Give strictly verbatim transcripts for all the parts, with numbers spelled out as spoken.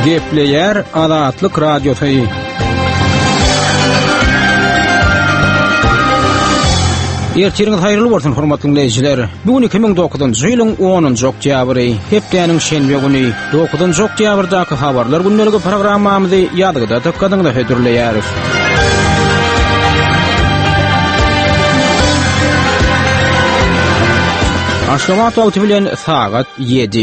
Gepleyer Azatlyk Radiosu. Ertiriniz hayırlı bolsun hormatly dinleyijiler. Bugün iki ming dokuzunçy ýylyň onunçy oktýabry, hepdeniň şenbe güni, dokuzunçy oktýabrdaky habarlar günneligi programmamyzy ýadyda tutgadyňda hödürleýäris. Aşgabat wagty bilen sagat yedi.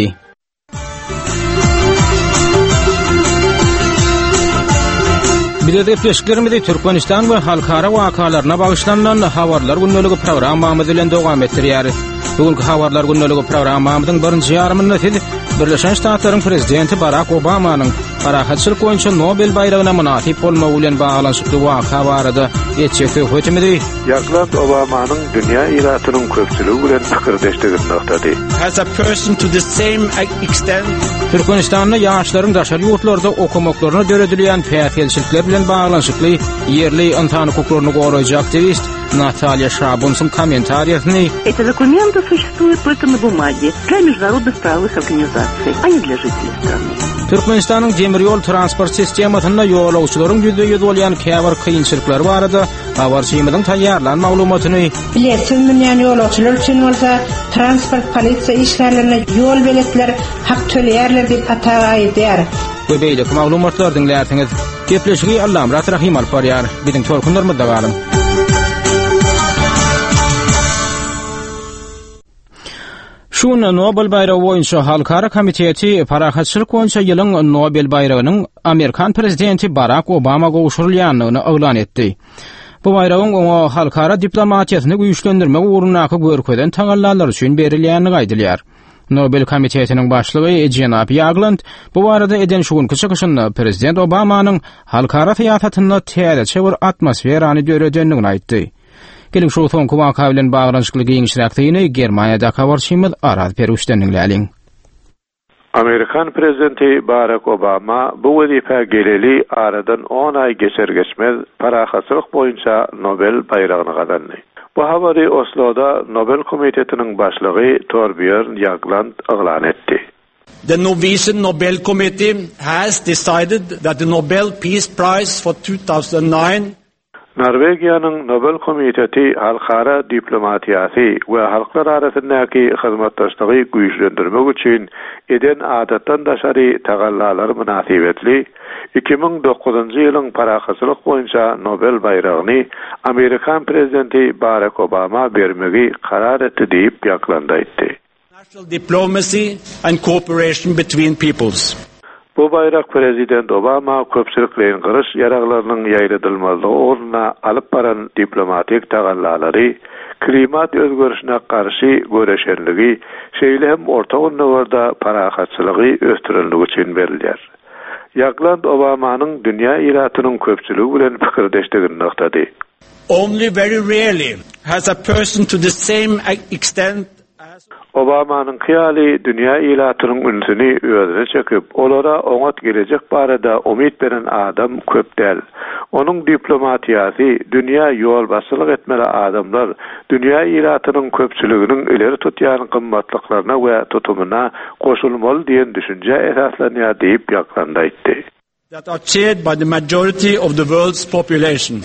Bilede peşkilerimizi Türkmenistan we halkara wakalarına bagışlanan habarlar günneligi programmamyz bilen dowam etdirýäris. Bugünkü habarlar günneligi programmamyzyň birinji ýarymynda siz Birleşen Ştatlaryň prezidenti Barack Obamanyň parahatçylyk boýunça Nobel bayragyna munasip bolmagy bilen baglanyşykly waka barada ýetjekli hökümeti. Ýaglan Obamanyň dünýä iratynyň köpçüligi bilen pikirdeşdigi noktasy. As a person to the same extent, Türkmenistanda ýaşlaryň daşary ýurtlarda okumaklaryna döredilýän päýelçilikler bilen baglanyşykly ýerli insan hukuklaryny goraýjy aktivist Наталья Шабунцин комментариясны. Эти документы существуют только на бумаге для международных правовых организаций, а не для жителей страны. Türkmenistan'ın demir yol transport sistemasında ýolagçylaryň ýüzde bolýan käbir kynçylyklary barada habarçymyzyň taýýarlan maglumatyny. Bilesin milyon ýolagçylar üçin bolsa transport polisiýa işlerlerine ýol biletler hak töleýärler diýip ataga aýdýar. Bu beýleki maglumatlar dinlärsiniz. Gepleşigi Allam Rahim alparýar. Biziň torkunlarymyzda galyn. Şuna Nobel bayragi boýunça Halkara komiteti parahatçylyk boýunça ýylyň Nobel bayragynyň Amerikan prezidenti Barack Obama gowşurulýanyny oglan etdi. Bu bayragyň oňa halkara diplomatiýasyny güýçlendirmek ugrundaky görkezden taňallar üçin berilýäni gaýdylýar. Nobel komitetiniň başlygy Jenap Yagland bu barada eden şugunky çykyşynda prezident Obamanyň halkara syýasatyna täze çewir atmosferany döredenligini aýtdy. Gelin şu soňky waka bilen baglanyşykly giňişräkdigini Germaniýada habarçymyz Araz Peruşdan dinläliň. Amerikan prezidenti Barack Obama bu wezife geleli aradan on ay geçer geçmez parahatçylyk boýunça Nobel bayragyny gazandy. Bu habary Osloda Nobel komitetiniň başlygy Torbjörn Jagland oglan etdi. The Norwegian Nobel Committee has decided that the Nobel Peace Prize for two thousand nine Norwegiýanyň Nobel komiteti halkara diplomatiýasy we halklar arasyndaky hyzmatdaşlygy güýçlendirmek üçin eden adatdan daşary tagallalary münasibetli iki ming dokuzunçy ýylyň parahatçylyk boýunça Nobel bayragyny Amerikan prezidenti Barack Obama bermegi karar etdi diýip ýaklandy aýtdy. National diplomacy and cooperation between peoples. Bu bayrak prezident Obama köpçüliklerin gyrış yaraglarynyň ýaýradylmalygy orna alyp baran diplomatik tagallalary, klimat özgörüşine karşı göreşenligi, şeýle hem orta ýurtlarda parahatçylygy ösdürilmegi üçin berilýär. Ýagland Obamanyň dünýä iratynyň köpçüligi bilen pikirdeşdigini noktady. Only very rarely has a person to the same extent Obamanyň hyýaly dünýä ýylatynyň ünsüni özüne çekip, olara oňat gelecek barada umyt beren adam köp däl. Onuň diplomatiýasy, dünýä ýol başçylyk etmeli adamlar, dünýä ýylatynyň köpçüliginiň ileri tutýan gymmatlyklaryna we tutumuna goşulmaly diýen düşünje esaslanýar diýip ýaklandy aýtdy. That are shared by the majority of the world's population.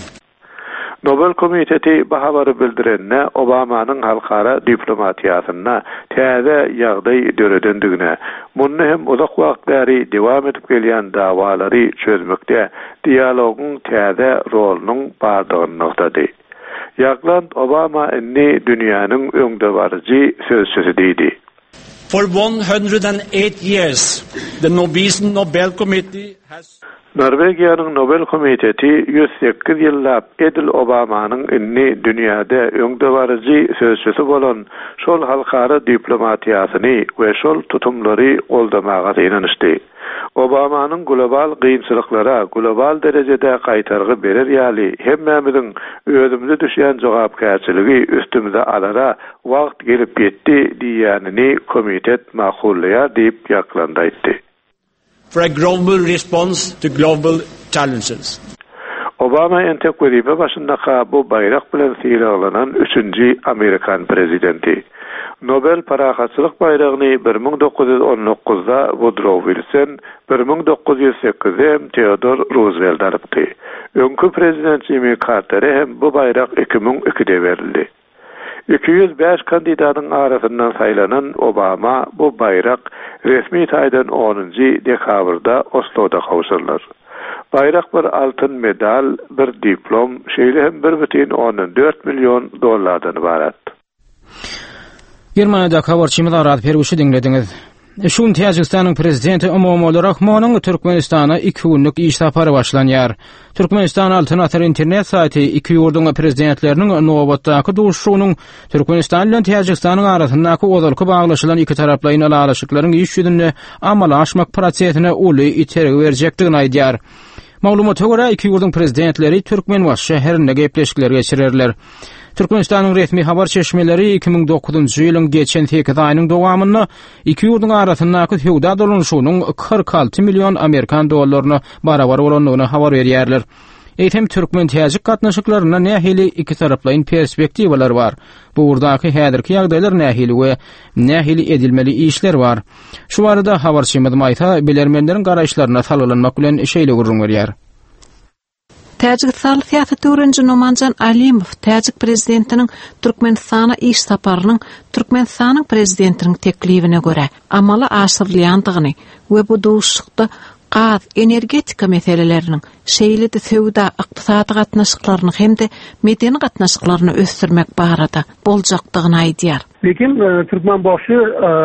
Nobel komiteti bu habary bildirenne Obamanyň halkara diplomatiýasyna täze ýagdaý döredendigine, muny hem uzak wagt bäri dowam edip gelýän dawalary çözmekde dialogyň täze rolunyň bardygyny noktady. Ýagland Obama inni dünýäniň öňde barjy sözçüsü diýdi. For one hundred eight years, the Norwegian Nobel Committee has Norwegiýanyň Nobel komiteti yüz sekiz ýyllap Edil Obamanyň inni dünýäde öňde barjy sözçüsü bolan şol halkara diplomatiýasyny we şol tutumlary goldamaga ýanışdy. Obamanyň global gynçylyklara global derejede gaýtargy berer ýaly hemmämiziň özümizde düşýän jogapkärçiligi üstümizde alara wagt gelip ýetdi diýänini komitet maqullýar diýip ýaklandy aýtdy. For a global response to global challenges. Obama entek wezife başynda bu bayrak bilen syýralanan üçünji Amerikan prezidenti. Nobel Parahatçılık bayragyny bir ming dokuz yüz on dokuzda Woodrow Wilson, bir ming dokuz yüz sekizde Theodore Roosevelt alypdy. Öňkü prezident Jimmy Carter'e hem bu bayrak iki ming ikide berildi. iki yüz beş kandidatyň arasyndan saýlanan Obama bu bayrak resmi taýdan onuncu dekabrda Oslo'da kawşurlar. Bayrak bir altın medal, bir diplom, şeýle hem bir buçuk on dört milyon dollardan ibarat. Germanya'da habarçymyz Rad Perguşy dinlediňiz. Şun Täjikistanyň prezidenti Emomali Rahmonyň Türkmenistana iki günlük iş sapary başlanýar. Türkmenistan Alternativ internet saýty iki ýurduň prezidentleriniň nobatdaky duşuşynyň Türkmenistan bilen Täjikistanyň arasyndaky ozalky baglaşylan iki taraplyň alaşyklaryň iş ýüzünde amala aşmak prosesine uly itergi berjekdigini aýdýar. Maglumata görä iki ýurduň prezidentleri Türkmenbaş şäherinde gepleşikler geçirerler. Türkmenistanyň resmi habar çeşmeleri iki ming dokuzuncu ýylyň geçen sekiz aýynyň dowamyny iki ýurduň arasyndaky hewda dolanşygynyň kırk altı milyon Amerikan dollaryna barabar bolanlygyny habar berýärler. Eýtem Türkmen täjik gatnaşyklaryna nähili iki taraplyň perspektiwalar bar. Bu urdaky häzirki ýagdaýlar nähili we nähili edilmeli işler bar. Şu barada habarçymyz maýta bilermenleriň garaýşlaryna salylanmak bilen şeýle gurrun berýär. Täjikistan siýasat öwrenji Nomanjan Alimow Täjik prezidentiniň Türkmenistana iş saparynyň Türkmenistanyň prezidentiniň teklifine görä amala aşyrylýandygyny we bu duşukda gaz, energetika meselelerinin şeýledi sewda ykdysady gatnaşyklaryny hemde medeni gatnaşyklaryny ösdürmek barada boljakdygyny aýdýar. Lekin Türkmenbaşy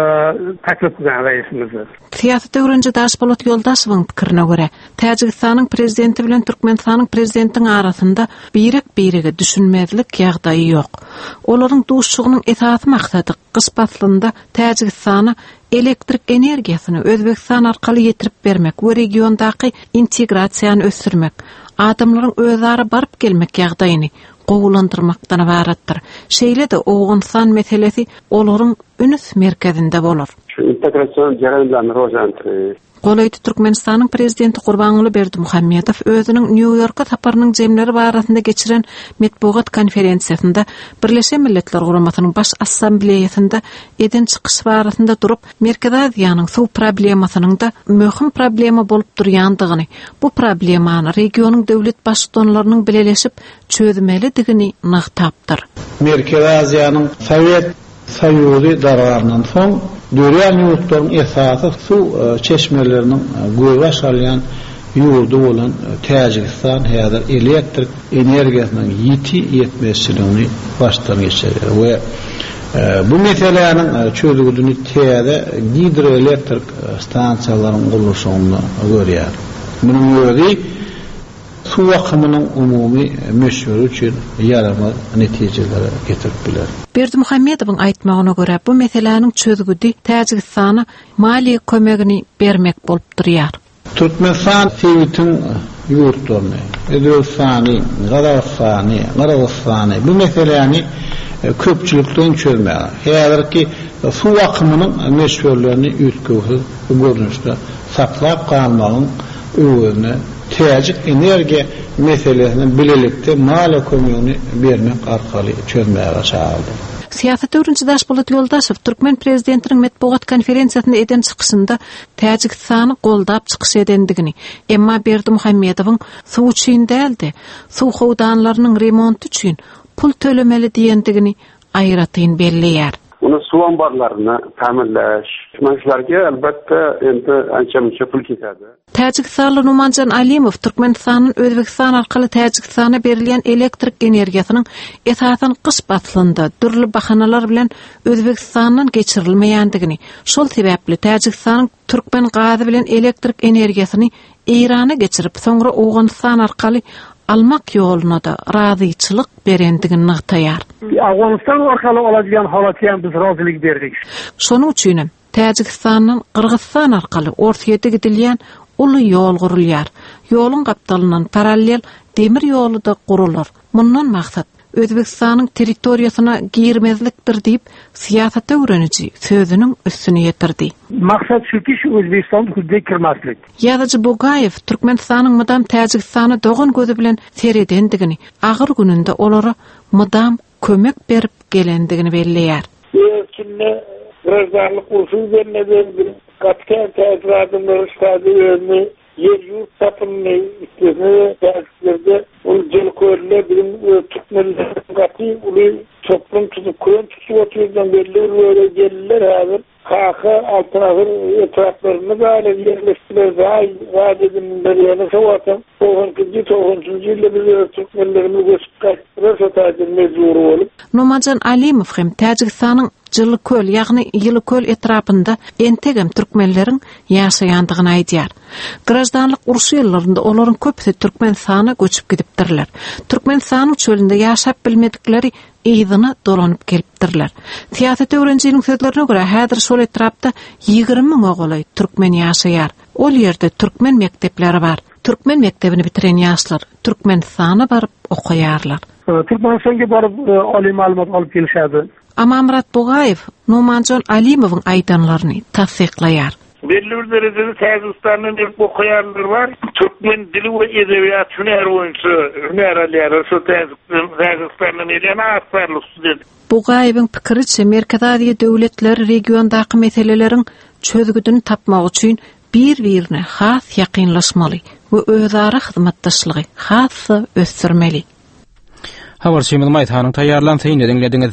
taklip kılgan reisimiz. Siýasat öwrenji Daşpolat Ýoldaşowyň pikirine görä, Täjikistanyň prezidenti bilen Türkmenistanyň prezidentiniň arasynda birek-birege düşünmezlik ýagdaýy ýok. Olaryň duşuşygynyň esasy maksady gyş baslynda Täjikistana elektrik energiýasyny Özbekistan arkaly ýetirip bermek we regiondaky integrasiýany ösdürmek, adamlaryň özara baryp gelmek ýagdaýyny gowulandyrmakdan ibaratdyr. Şeýle de Owgunsan meselesi olaryň ünüs merkezinde bolar. Şu integrasiýon jarayonlaryny rowşantyrýar. Golaydy Türkmenistanyň prezidenti Gurbanuly Berdimuhammedow özüniň New Yorka saparynyň jemleri barasynda geçiren metbuat konferensiýasynda Birleşen Milletler Guramasynyň baş assambleýasynda eden çykyş barasynda durup Merkez Aziýanyň suw problemasynyň da möhüm problema bolup durýandygyny, bu problemany regionyň döwlet başçylarynyň bileleşip çözmelidigini nagtapdyr. Merkez Aziýanyň Sowet Soýuzy daragaryndan soň dörýän ýurtlaryň esasy suw çeşmeleriniň göýe şalýan ýurdu bolan Täjikistan häzir elektrik energiýasynyň ýeti ýetmezçiligini başdan geçirir we bu meselelerin çözülýüni täze hidroelektrik stansiýalaryň gurulşyny görýär. Munyň öňi suw akymynyň umumy meşhur üçin ýarama netijelere getirip biler. Berdimuhammedowyň aýtmagyna görä bu meselelerin çözgüdi Täjikistana mali kömegini bermek bolup durýar. Türkmenistan Sowetiň ýurtlaryny, Özbekistany, Gazagystany, Kyrgyzstany bu meselelerini köpçülikden çözmäge. Häzirki suw akymynyň meşhurlaryny üýtgüsi görnüşde saklap kalmagyň öwrüne Täjik energiýa meselesini bilelikde mali kömegini bermek arkaly çözmäge çağırdy. Siýasat öwrenji Daşpolat Ýoldaşow Türkmen prezidentiniň metbuat konferensiýasynda eden çykyşynda Täjikistyny goldap çykyş edendigini, emma Berdimuhammedowyň suw üçin däldi, suw howdanlarynyň remonty üçin pul tölemeli diýendigini aýratyn belliýär. Onu suw ambarlaryny tamirläş, şuňlarga albatta endi ança-munça pul ketadi. Täjikistan Nomanjan Alimow Türkmenistanyň Özbekistan arkaly Täjikistana berilýän elektrik energiýasynyň esasen gyş baslynda dürli bahanalar bilen Özbekistandan geçirilmeýändigini, şol sebäpli Täjikistanyň Türkmen gazy bilen elektrik energiýasyny Irana geçirip soňra Owganistan arkaly almak ýoluna da razyçylyk berendigini nagtaýar. Awganistan arkaly aladigan halatyň biz razylyk berdik. Şonuň üçin Täjikistanyň Kyrgyzstan arkaly ortaýa gidilýän uly ýol gurulýar. Ýoluň gapdalyndan parallel demir ýolu da gurular. Mundan maksat Özbekistanyň territoriýasyna girmezlikdir diýip siýasat öwreniji sözüniň üstüne ýetirdi. Maksat şuki şu Özbekistanyň hududuna kirmezlik. Ýazyjy Bogaýew Türkmenistanyň mydam Täjikistana dogan gözi bilen seredendigini, agyr gününde olara mydam kömek berip gelendigini belleýär. içinde grazdanlık usul üzerine bir katkı tesir adımları stadiyonu yer yurt tapınını istediğini tesirlerde ulucalı körüle bilim Türkmenlerin katı ulu toplum tutup kuyun tutup oturuyordan belli böyle gelirler abi. Kaka altınahır etraflarını böyle yerleştiler. Vaat edinler yani savatan toğuncucu toğuncucu ile bir Türkmenlerimiz göçüp kaçtıra satacın mecburu olup. Nomanjan Alimov hem Tajikistan'ın Jılıköl yani Yılıköl etrafında entegem Türkmenlerin yaşayandığını aydiyar. Grajdanlık ursu yıllarında onların köpüsü Türkmenistan'a göçüp gidiptirler. Türkmenistan'ın çölünde yaşap bilmedikleri eýdyna dolanıp gelipdirler. Tiýatry öwrenjiniň sözlerine görä häzir şol etrapda ýygrimi miň ogaly türkmen ýaşaýar. Ol ýerde türkmen mekdepleri bar. Türkmen mektebini bitiren ýaşlar Türkmenistana baryp okuýarlar. Türkmenistan'a barıp aly malumat alıp gelişädi. Amamrat Bogayev Nomanjan Alimowyň aýdanlaryny tasdiklaýar. Belli bir derecede Tajikistan'ın ilk okuyanlar var. Türkmen dili ve edebiyat hüner oyuncusu, hüner aliyarı, şu Tajikistan'ın eliyana asarlı student. Bogayewiň pikiriçe Merkez Aziýa döwletleri regiondaky meselelerin çözgüdüni tapmak üçin bir-birine has ýakynlaşmaly we özara hyzmatdaşlygy has ösdürmeli. Habar Şemil Maytanyň taýýarlanýan dinlediňiz.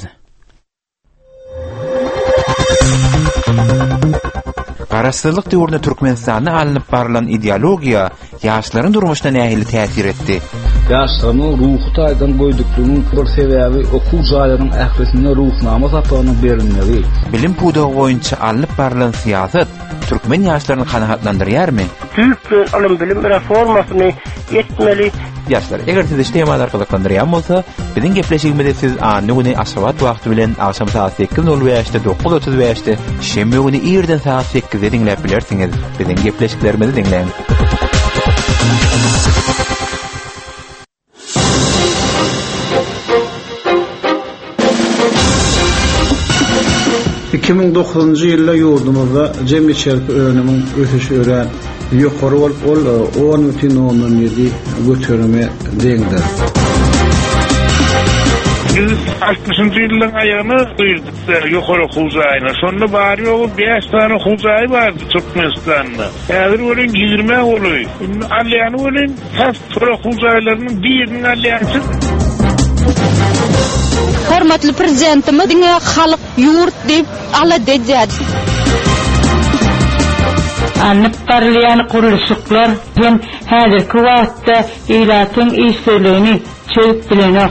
Garaşdyrlyk döwründe Türkmenistanda alınıp barılan ideologiya ýaşlaryň durmuşyna nähili täsir etdi. Ýaşlaryň ruhy taýdan goýduklygyň bir sebäbi okuw jaýlarynyň ählisine ruhnama tapanyň berilmegi. Bilim pudagy boýunça alınıp barılan siýasat türkmen ýaşlaryny kanagatlandyrýarmy? Türk alym bilim reformasyny etmeli. Ýaşlar, eger siz temalar gyzyklandyrýan bolsa, biziň gepleşigimizde siz any güni aşgabat wagty bilen akşam saat sekiz nol beşde dokuz otuz beşde şembe güni ýerden saat sekizde dinläp bilersiňiz. Biziň gepleşiklerimizi dinleň. iki ming dokuzunji ýylda ýurdumyzda jemgyýetçilik önümiň ösüşi ören ýokary bolup ol on бүтүн ондон ýedi götürme deňdir. Biz altmışyncy ýylyň aýagyny duýduk ýokary huzaýyna. Şonda bar ýogy beş tane huzaý bardy Türkmenistanda. Häzir ölen ýygrime boly. Alýany ölen has huzaýlarynyň birini alýansy. Hormatly prezidentimiz diňe halyk ýurt diýip ala dejýär. Anıp barlayan kuruluşuklar hem häzirki wagtda ýylatyň işlerini çöp bilenok.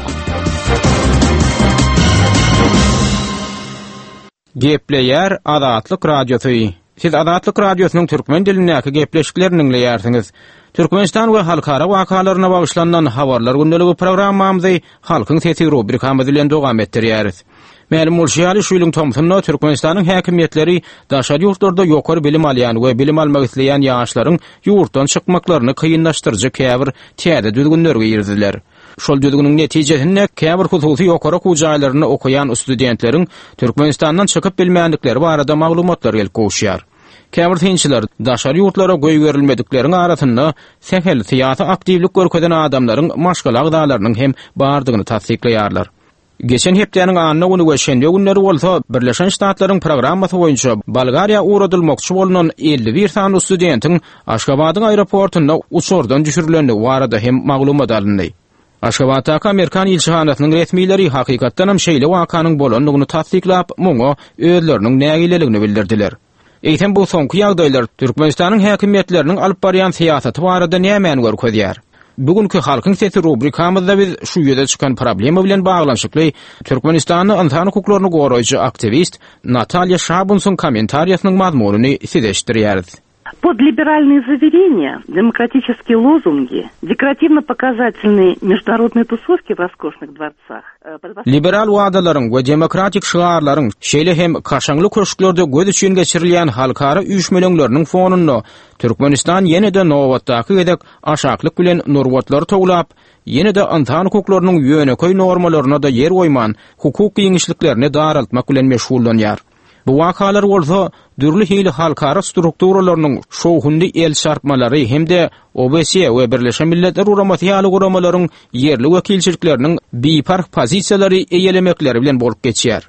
Gepleýär Adatlyk radiosu. Siz Adatlyk radiosynyň türkmen dilinäki gepleşiklerini dinleýärsiňiz. Türkmenistan we halkara wakalaryna bagşlanan habarlar gündəligi programmamyzy halkyň sesi rubrikamyz bilen dowam etdirýäris. Mälim bolşýaly şu ýylyň Tomsonda Türkmenistanyň häkimetleri daşary ýurtlarda ýokary bilim alýan we bilim almak isleýän ýaşlaryň ýurtdan çykmaklaryny kynlaşdyrjy käbir täze düzgünlerge ýerdiler. Şol düzgünüň netijesinde käbir hususy ýokary okuwjaýlaryny okuyan studentleriň Türkmenistandan çykyp bilmänlikleri barada maglumatlar gelip goşýar. Käbir tinçiler daşary ýurtlara goý berilmedikleriniň arasynda sehel siýasy aktivlik görkezen adamlaryň maşgal agdalarynyň hem bardygyny tasdiklaýarlar. Geçen hepdeniň anyny güni we şenbe günleri bolsa Birleşen Ştatlaryň programmasy boýunça Bolgariýa uğradylmokçy bolunan elli bir sanly studentiň Aşgabatyň aeroportunda uçurdan düşürilenligi barada hem maglumat alındy. Aşgabatdaky Amerikan ilçihanasynyň resmileri hakykatdan hem şeýle wakanyň bolanlygyny tasdiklap, muňa özleriniň nägileligini bildirdiler. Eýtem bu soňky ýagdaýlar Türkmenistanyň häkimetleriniň alyp barýan siýasaty barada näme görkezýär? Bugünkü halkyň sesi rubrikamyzda biz şu ýerde çykan problema bilen baglanşykly Türkmenistanyň insan hukuklaryny goraýjy aktivist Natalya Şabunsyň kommentariýasynyň mazmunyny size eşitdirýäris. Под либеральные заверения, демократические лозунги, декоративно-показательные международные тусовки в роскошных дворцах. Liberal wagdalaryň we demokratik şygarlaryň şeýle hem kaşaňly köşklerde göz üçin geçirilýän halkara üýşmeleňleriniň fonunda Türkmenistan ýene-de nowatdaky gedek aşaklyk bilen norwatlar toglap, ýene-de insan hukuklarynyň ýöneköý normalaryna da yer goýman hukuk ýeňişliklerini daraltmak bilen meşgullanýar. Bu wakalar bolsa dürli hili halkara strukturalarynyň şoğundy el şarpmalary hemde O B C we Birleşen Milletler Uramasyýaly guramalaryň yerli wekilçilikleriniň bipark pozisiýalary eýelemekleri bilen bolup geçýär.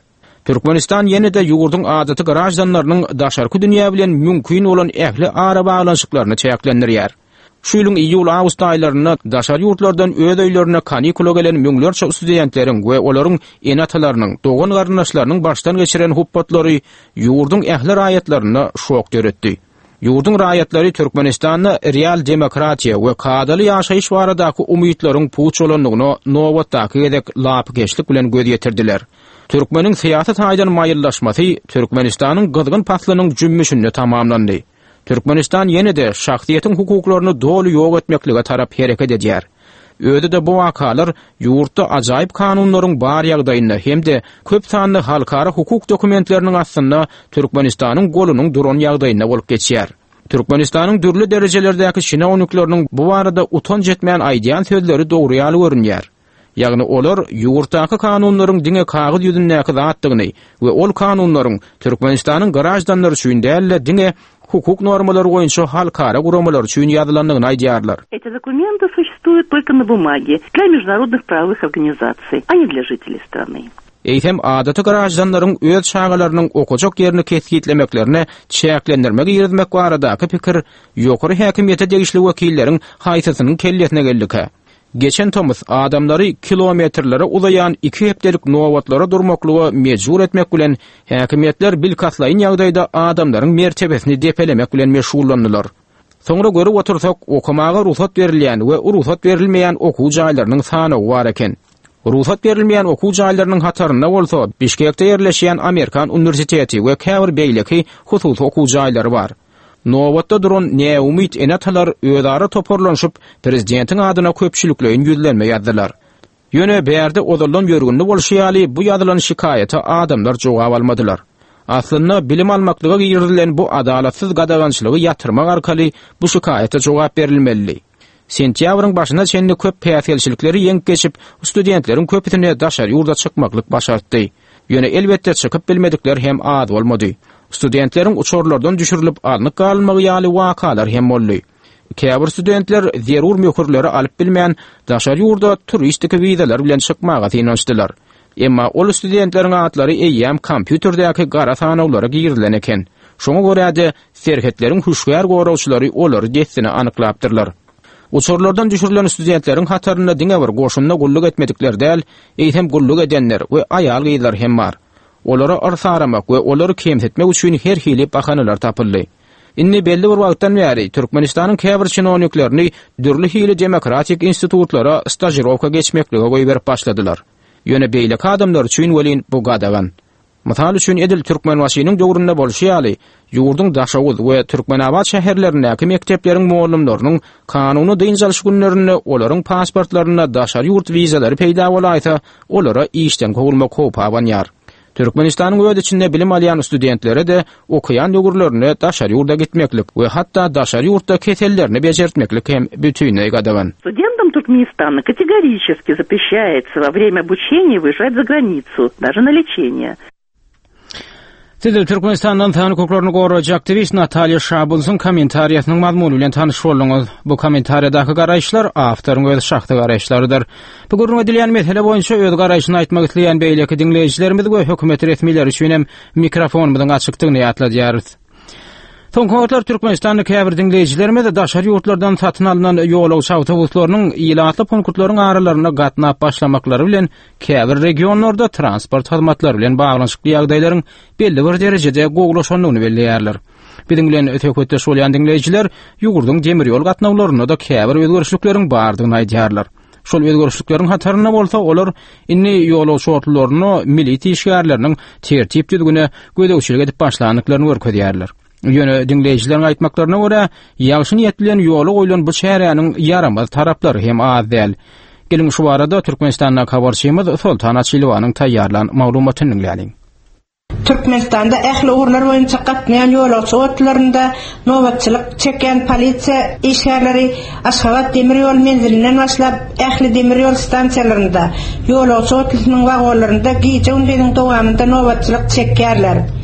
Türkmenistan ýene-de ýurdun adaty garajdanlarynyň daşarky dünýä bilen mümkin bolan ähli ara baglanşyklaryny çäklendirýär. Şu ýylyň iýul-awgust aýlaryna daşar ýurtlardan öz öýlerine kanikula gelen müňlerçe studentleriň we olaryň enatalarynyň, dogan garyndaşlarynyň başdan geçiren huppatlary ýurdun ähli raýatlaryna şok döretdi. Ýurdun raýatlary Türkmenistanyň real demokratiýa we kadaly ýaşaýyş baradaky umytlaryň puç bolanlygyny nowatdaky gedek lapgeçlik bilen göz ýetirdiler. Türkmeniň syýasat haýdan maýyllaşmasy Türkmenistanyň gyzgyn paslynyň jümmüşini tamamlandy. Türkmenistan ýene-de şahsiýetiň hukuklaryny doly ýok etmeklige tarap hereket edýär. Öde de bu wakalar ýurtda ajaýyp kanunlaryň bar ýagdaýynda hemde köp sanly halkara hukuk dokumentleriniň aslynda Türkmenistanyň golunyň duran ýagdaýynda bolup geçýär. Türkmenistanyň dürli derejelerdäki şinowniklarynyň bu barada utan jetmeýän aýdýan sözleri dogry ýaly görünýär. Ýagny olar ýurtdaky kanunlaryň diňe kagyz ýüzündäki zatdygyny we ol kanunlaryň Türkmenistanyň garajdanlary üçin dälle diňe hukuk нормалары боюнча халыкара гурамалар үчүн язылгандыгын айдыарлар. Эти документы существуют только на бумаге для международных правовых организаций, а не для жителей страны. Eýtem adaty garajdanlaryň öz şagalarynyň okujak ýerini kesgitlemeklerine çäklendirmek ýermek baradaky pikir ýokary häkimiýete degişli wekilleriň haýsasynyň kelletine geldike. Geçen Thomas adamları kilometrlere uzayan iki hepdelik nowatlara durmaklygy mejbur etmek bilen häkimiýetler bilkatlaýyn ýagdaýda adamlaryň mertebesini depelemek bilen meşgullandylar. Soňra görüp otursak okumaga ruhsat berilýän we ruhsat berilmeýän okuw jaýlarynyň sany bar eken. Ruhsat berilmeýän okuw jaýlarynyň hataryna bolsa Bişkekde ýerleşýän Amerikan Universiteti we Käbir beýleki hususy okuw jaýlary bar. Nowatda duran ne umyt enatalar öýdara toparlanşyp prezidentiň adyna köpçülikleýin ýüzlenme ýazdylar. Ýöne bärde odalan ýörgünli bolşýaly bu ýazylan şikaýata adamlar jogap almadylar. Aslynda bilim almaklyga ýerdilen bu adalatsyz gadagançylygy ýatyrmak arkaly bu şikaýata jogap berilmeli. Sentýabryň başyna çenli köp päýselçilikleri ýeňip geçip studentleriň köpütine daşar ýurda çykmaklyk başartdy. Ýöne elbetde çykyp bilmedikler hem az bolmady. Studentleriň uçurlardan düşürilip alnyk galmagy ýaly wakalar hem boldy. Käbir studentler zerur möhürleri alyp bilmeýän daşar ýurda turistik wizalar bilen çykmaga tynançdylar. Emma ol studentleriň atlary eýýäm kompýuterdäki gara sanawlara girilen eken. Şoňa görä-de serhetleriň huşgär gorawçylary olary destini anyklapdyrlar. Uçurlardan düşürilen studentleriň hataryna diňe bir goşunna gulluk etmedikler däl, eýtem gulluk edenler we aýal gyýlar hem bar. Olara arsa aramak we olary kemsetmek üçin her hili bahanalar tapyldy. Inni belli bir wagtdan bäri Türkmenistanyň käbir çynowniklaryny dürli hili demokratik institutlara stajirowka geçmeklige goýup berip başladylar. Ýöne beýleki adamlar üçin welin bu gadagan. Mysal üçin Edil Türkmenwasynyň döwründe bolşýaly, ýurdun Daşawuz we Türkmenabad şäherlerindäki mektepleriň muallimlarynyň kanuny dynjalyş günlerini olaryň pasportlaryna daşar ýurt wizalary peýda bolaýsa, olara işden gowulmak hop awanýar. Türkmenistanyň öz içinde bilim alýan studentlere de okuyan ýogurlaryny daşar ýurda gitmeklik we hatda daşar ýurtda kesellerini bejertmeklik hem bütününe gadagan. Студентам Туркменистана категорически запрещается во время обучения выезжать за границу, даже на лечение. Siz Türkmenistan'dan tan hukuklaryny goraýjak aktivist Natalya Şabulsyň kommentariýasynyň mazmuny bilen tanyş boldyňyz. Bu kommentariýadaky garaýşlar awtoryň öz şahsy garaýşlarydyr. Bu gurrun edilýän mesele boýunça öz garaýşyny aýtmak isleýän beýleki dinleýijilerimiz we hökümet resmiýetleri üçin hem mikrofon bilen açykdygyny ýatladýarys. Soňky Türkmenistanyň käbir dinleýijilerimiz daşary ýurtlardan satyn alynan ýolagçy awtobuslarynyň ýylatly punktlaryň aralaryna gatnap başlamaklary bilen käbir regionlarda transport hyzmatlary bilen baglanşykly ýagdaýlaryň belli bir derejede goglaşanyny belleýärler. Biziň bilen ötekötde şolýan dinleýijiler ýugurdyň demir ýol gatnawlaryna da käbir özgörüşlikleriň bardygyny aýdýarlar. Şol özgörüşlikleriň hataryna bolsa olar inni ýolagçy otlaryny militi işgärleriniň tertip düzgüne gödäwçilik edip başlanyklaryny görkezýärler. Ýöne dinleýijilerin aýtmaklaryna görä, ýagşy niýetlilen ýoly goýulan bu şäheriniň yaramaz taraplary hem az däl. Gelin şu barada Türkmenistanyň habarçymyz Sultan Açylowanyň taýýarlan maglumatyny dinleýäliň. Türkmenistanda ähli uğurlar boýunça gatnaýan ýolagçy otlarynda nowatçylyk çeken polisiýa işgärleri Aşgabat demir ýol menzilinden başlap ähli demir ýol stansiýalarynda ýolagçy otlarynyň wagonlarynda giýje gündüziň dowamında nowatçylyk çekýärler.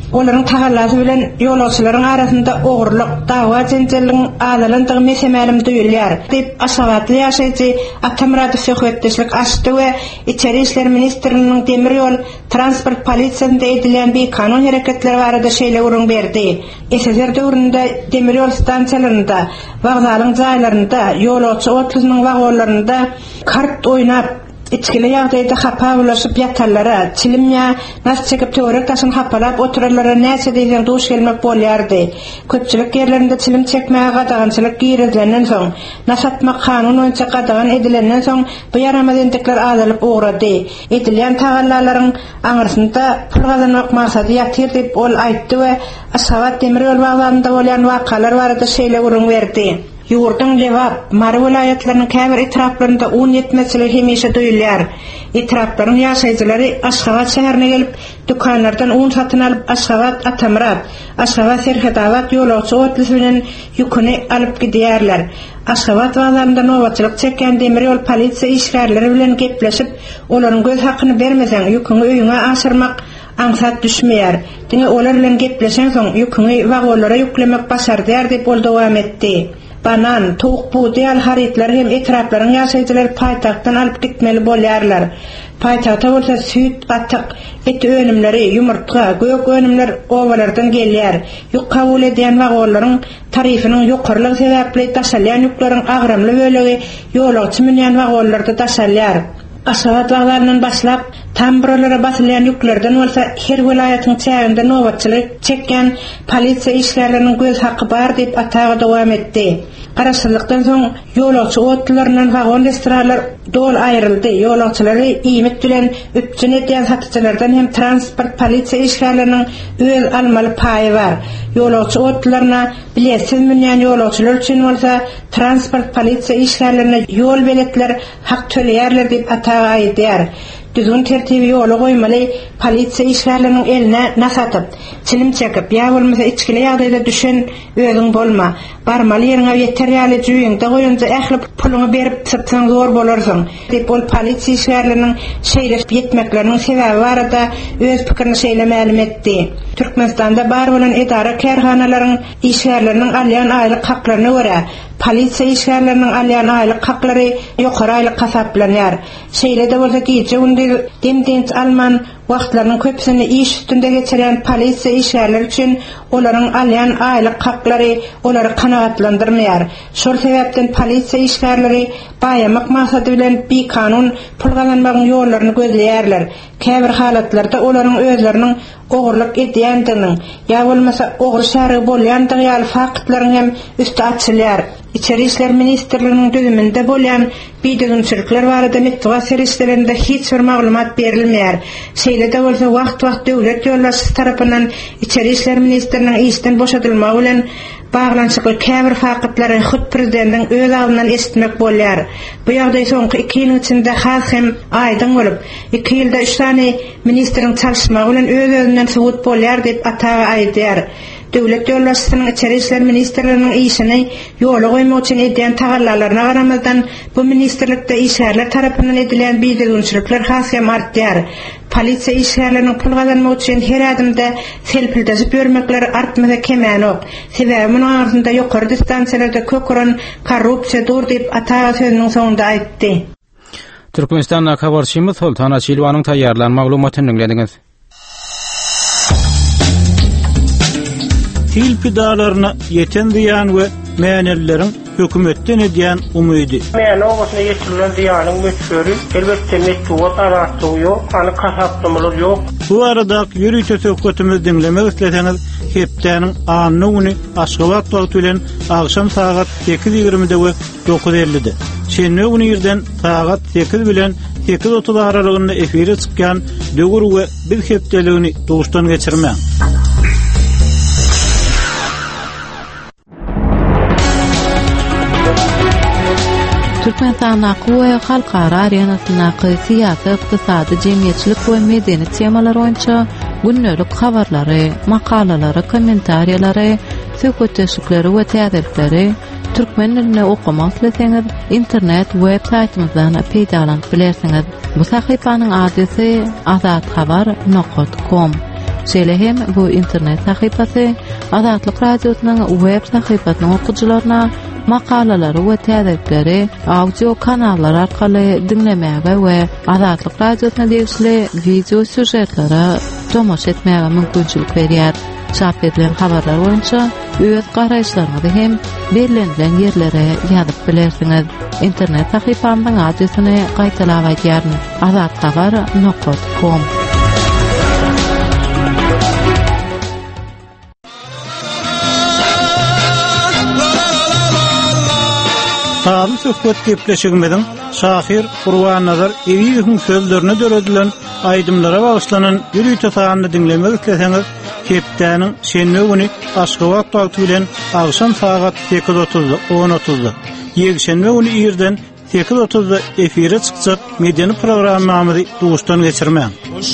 Olaryň tagallary bilen ýolagçylaryň arasynda ogurlyk, dawa jenjeliň adalandygy mesemälim duýulýar diýip Aşgabatly ýaşaýjy Atamrady söhbetdeşlik açdy we İçeri işler ministrliginiň demir ýol transport polisiýasynda edilen bir kanun hereketleri barada şeýle urun berdi. S S R döwründe demir ýol stansiýalarynda, wagdalyň jaýlarynda, ýolagçy otluzynyň wagonlarynda kart oýnap İçkili ýagdaýda hapa ulaşyp ýatarlara, çilimýa nas çekip töwerek taşyn hapalap oturarlara näçe diýen duş gelmek bolýardy. Köpçülik ýerlerinde çilim çekmäge gadagançylyk girizlenden soň, nasatmak kanun boýunça gadagan edilenden soň bu ýaramazendikler azalyp ugrady. Edilen tagallalaryň aňyrsynda pul gazanmak maksady ýatyr diýip ol aýtdy we Aşgabat demir ýol wagtlarynda bolan wakalar barada şeýle urun berdi. Ýurdun jewap, Mary vilayatlarynyň käbir etraplarynda un ýetmezçiligi hemişe duýulýar. Etraplaryň ýaşaýjylary Aşgabat şäherine gelip dükanlardan un satyn alyp Aşgabat Atamrat, Aşgabat Serhedawat ýolagçy otlusy bilen ýükyni alyp gidýärler. Aşgabat wagtlarynda nowatçylyk çeken demir ýol polisiýa işgärleri bilen gepleşip, olaryň göz hakyny bermeseň ýükyni öýüňe aşyrmak aňsat düşmeýär. Diňe olar bilen gepleşen soň ýükyni wagonlara ýüklemek başardyar diýip ol dowam etdi. Banan, toğuk buğday haritler hem etraplaryň ýaşaýjylary paýtagtdan alyp gitmeli bolýarlar. Paýtagta bolsa süýt, gatyk, et önümleri, ýumurtga, gök önümler owalardan gelýär. Ýok kabul edýän wagonlaryň tarifiniň ýokarylygy sebäpli daşalýan ýüklaryň agramly bölegi ýolagçy minýän wagonlarda daşalýar. Aşgabat wagtlarynyň başlap tam buralara basylýan ýüklerden bolsa her vilayatyň çäginde nowatçylyk çekýän polisiýa işgärleriniň göz haky bar diýip ataga dowam etdi. Garaşdyrlykdan soň ýolagçy otlarynyň wagon restoranlar dol aýryldy. Ýolagçylary iýmit bilen üpçün edýän satyjylardan hem transport polisiýa işgärleriniň öz almaly paýy bar. Ýolagçy otlaryna biletsiz minýän ýolagçylar üçin bolsa transport polisiýa işgärlerine ýol biletler hak töleýärler diýip ataga aýdýar. Düzgün tertibi ýola goýmaly polisiýa işgärleriniň eline nasatyp, çilim çekip, ýa bolmasa içkili ýagdaýda düşen özüň bolma. Barmaly ýeriňe ýeterýäli jüýüňde goýunca ähli puluny berip satsaň zor bolarsyň. Diýip ol polisiýa işgärleriniň şeýleşip ýetmekleriniň sebäbi barada öz pikirini şeýle ma'lum etdi. Türkmenistanda bar bolan edara kärhanalaryň işgärleriniň alýan aýlyk haklaryna görä polisiýa işgärleriniň alýan aýlyk haklary ýokary aýlyk hasaplanýar. Şeýle de bolsa gije undi demdent alman wagtlarynyň köpsini iş üstünde geçiren polisiýa işgärleri üçin olaryň alýan aýlyk haklary olary kanagatlandyrmaýar. Şol sebäpden polisiýa işgärleri baýamak maksady bilen bir kanun pul gazanmagyň ýollaryny gözleýärler. Käbir halatlarda olaryň özleriniň ogurlyk edýändiginiň ýa bolmasa ogry şäherge bolýandygy ýaly faktlaryň hem üstü açylýar. İçeri işler ministrliginiň düzüminde bolýan biýdigünçilikler barada metduwa serişlerinde hiç bir maglumat berilmeýär. Şeýle de bolsa wagt-wagt döwlet ýollaşy tarapyndan içeri işler ministriniň işden boşadylmagy bilen baglanşykly käbir faktlara hut prezidentiň öz agyndan esitmek bolýar. Bu ýagdaý soňky iki ýyl içinde has hem aýdyň bolup, iki ýylda üç tane ministriň çalışmagy bilen öz özünden subut bolýar diýip ataga aýdýar. Döwlet ýollaşysynyň içeri işler ministrliginiň işini ýola goýmak üçin edýän tagallalaryna garamazdan bu ministrlikde işgärler tarapyndan edilen biýdigünçilikler hasam artýar. Polisiýa işgärleriniň pul gazanmak üçin her adymda selpildeşip ýörmekleri artmasa kemäni ok. Sebäbi munyň arasynda ýokary distansiýalarda köküren korrupsiýa dur diýip ataga sözüniň soňunda aýtdy. Türkmenistan habarçymyz Sultan Açylwanyň taýýarlanan maglumatyny dinlediňiz. Hilpidalaryna ýeten diýen we mänerleriň hökümetden edýän umydy. Mäne owasyna ýetirilen diýanyň möçberi elbetde metduwa taratdygy ýok, any kasapdymylar ýok. Bu arada ýürüýte söhbetimiz dinlemek isleseňiz, hepdeniň anyny Aşgabat wagty bilen agşam saat sekiz ýigrimide we dokuz ellide. Şenme güni ýerden saat sekiz bilen sekiz otuz aralygynda efire çykýan döwür we bir hepdeligini doguşdan geçirmäň. Türkmenistan aqwa halkara arenasynaky syýasy, ykdysady, jemgyýetçilik we medeniýet temalar boýunça günnelik habarlary, makalalary, kommentariýalary, söhbetdeşikleri we täzelikleri türkmen diline okumak isteseňiz internet web saytymyzdan peýdalanyp bilersiňiz. Bu sahypanyň adresi azathabar nokta com. Şeýle hem bu internet sahypasy Azatlyk radiosynyň web sahypasynyň okuwçylaryna makalalary we täzekleri audio kanallar arkaly dinlemäge we Azatlyk radiosyna degişli video süjetlere tomaş etmäge mümkinçilik berýär. Çap edilen habarlar boýunça öz garaýşlaryňyzy hem belirlenen yerlere ýazyp bilersiňiz. İnternet sahypamyň adresyny gaýtalap aýdýaryn: azathabar nokta com. Tabi söhbet gepleşigimizin Şahir Gurban-Nazar Ewiýewiň sözlerine döredilen aýdymlara bagyşlanan bir ýetagyny dinlemek isleseňiz, hepdäniň şenbe güni Aşgabat wagty bilen agşam saat sekiz otuz on otuzda, ýekşenbe güni ýerden sekiz otuzda efire çykjak medeni programmamyzy duşdan geçirmäň.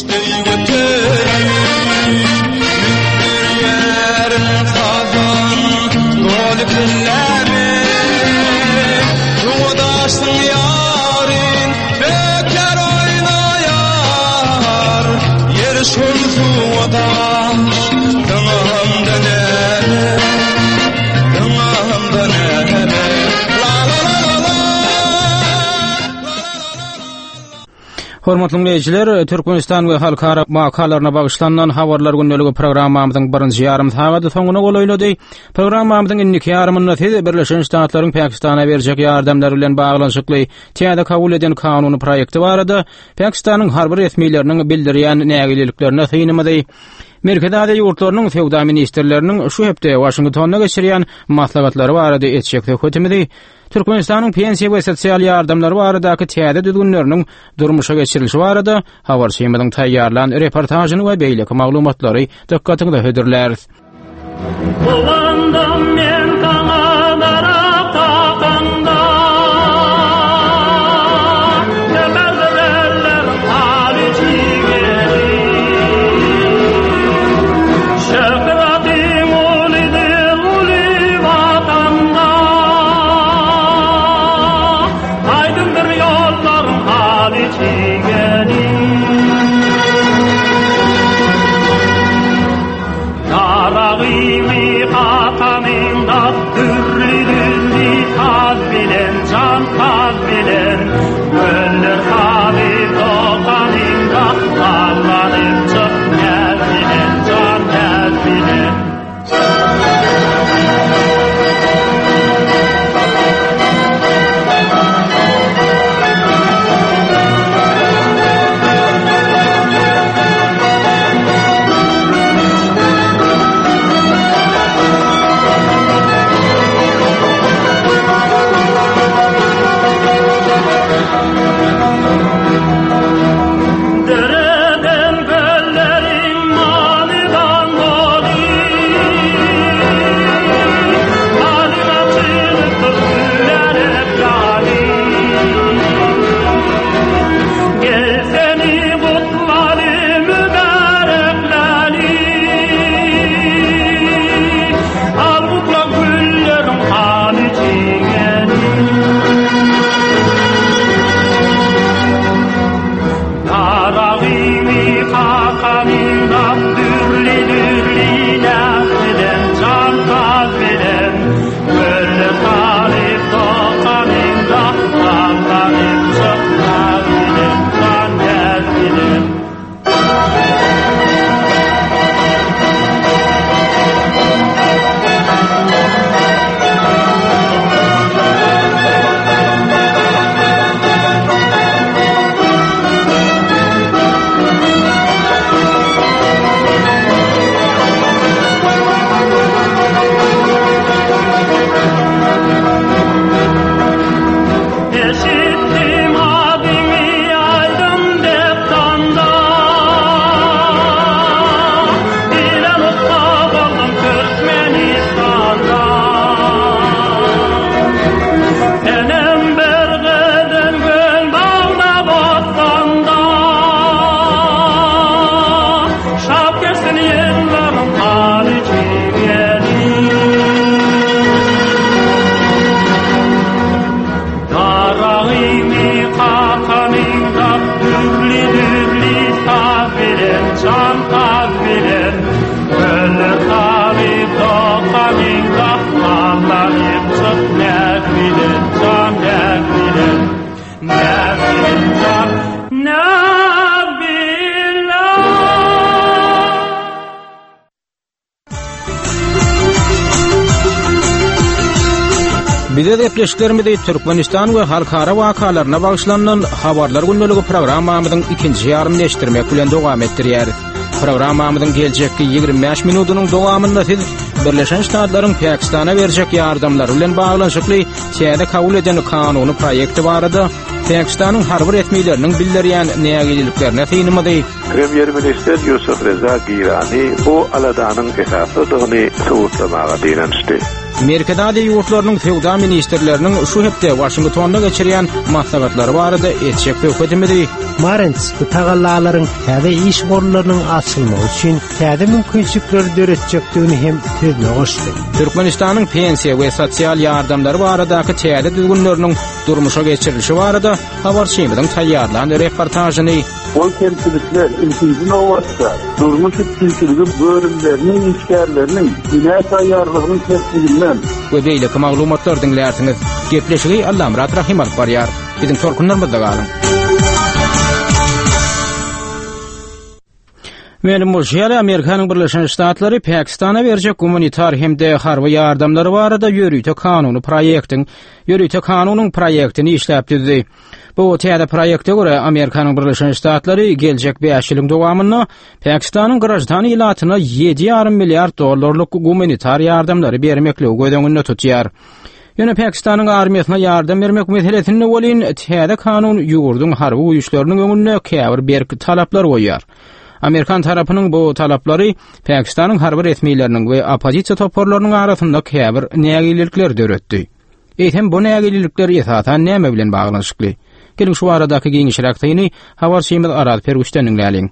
Hormatly dinleyijiler, Türkmenistan we halkara makalaryna bagyşlanan habarlar gündəligi programmamyzyň birinji ýarym sagady soňuna golaýlady. Programmamyzyň indiki ýarymyna siz Birleşen Ştatlaryň Pakistana berjek ýardamlary bilen baglanyşykly täze kabul eden kanuny proýekti barada Pakistanyň har bir resmiýetleriniň bildirýän nägiliklerine syňmady. Merkezde ýurtlarynyň feodal ministrleriniň şu hepde Washingtonda geçirýän maslahatlary barada etjek hökümeti Türkmenistanyň pensiýa we sosial ýardamlary baradaky täze düzgünleriniň durmuşa geçirilişi barada habarçymyň taýýarlan reportažyny we beýleki maglumatlary dikkatiňizde hödürler. Bize depleşiklerimizde Türkmenistan we halkara wakalarına bagışlanan habarlar gündəligi programmamyzyň ikinji ýarymyny eşitdirmek bilen dowam etdirýär. Programmamyzyň geljekki ýygrimi beş minutynyň dowamynda siz Birleşen Ştatlaryň Pakistana berjek ýardamlary bilen baglanşykly täze kabul eden kanuny proýekti barada Pakistanyň harby resmiýetleriniň bildirýän nägiliklerine synymady. Premier Minister Yusuf Reza Girani bu aladanyň esasydygyny sowutlamaga direnişdi. Amerikada ýurtlarynyň feodal ministrleriniň şu hepde Washingtonda geçirýän maslahatlary barada etjek hökümeti Marens bu tagallalaryň täze iş gorlarynyň açylmagy üçin täze mümkinçilikleri döretjekdigini hem tezme goşdy. Türkmenistanyň pensiýa we sosial ýardamlary baradaky täze düzgünleriniň durmuşa geçirilişi barada habarçymyzyň taýýarlanýan reportażyny o temsilciler ilgili olmazsa durmuş ilgili bölümlerinin işgərlərinin bina tayyarlığının tespitinden ve beýleki maglumatlar dinlärsiňiz. Gepleşigi Allamrat Rahimov barýar. Bizim torkunlarymyzda galyň. Meňem bolýar Amerikanyň Birleşen Ştatlary Pakistana berjek humanitar hemde harby ýardamlary barada ýörüýte kanuny proýektiň ýörüýte kanunyň proýektini işläp düzdi. Bu täze proýekte görä Amerikanyň Birleşen Ştatlary geljek beş ýylyň dowamyny Pakistanyň grajdany ilatyna ýedi ýarym milliard dollarlyk humanitar ýardamlary bermekle gödöňünde tutýar. Ýöne Pakistanyň armiýasyna ýardam bermek meselesinde bolyn täze kanun ýurduň harby güýçleriniň öňünde käbir berki talaplar goýar. Amerikan tarapynyň bu talaplary Pakistanyň harby resmiýetleriniň we opozisiýa toparlarynyň arasynda käbir nägilikler döretdi. Eýtem bu nägilikler ýa-da näme bilen baglanşykly? Gelin şu aradaky giňişrak taýyny habarçymyz Arad Pergüşden dinläliň.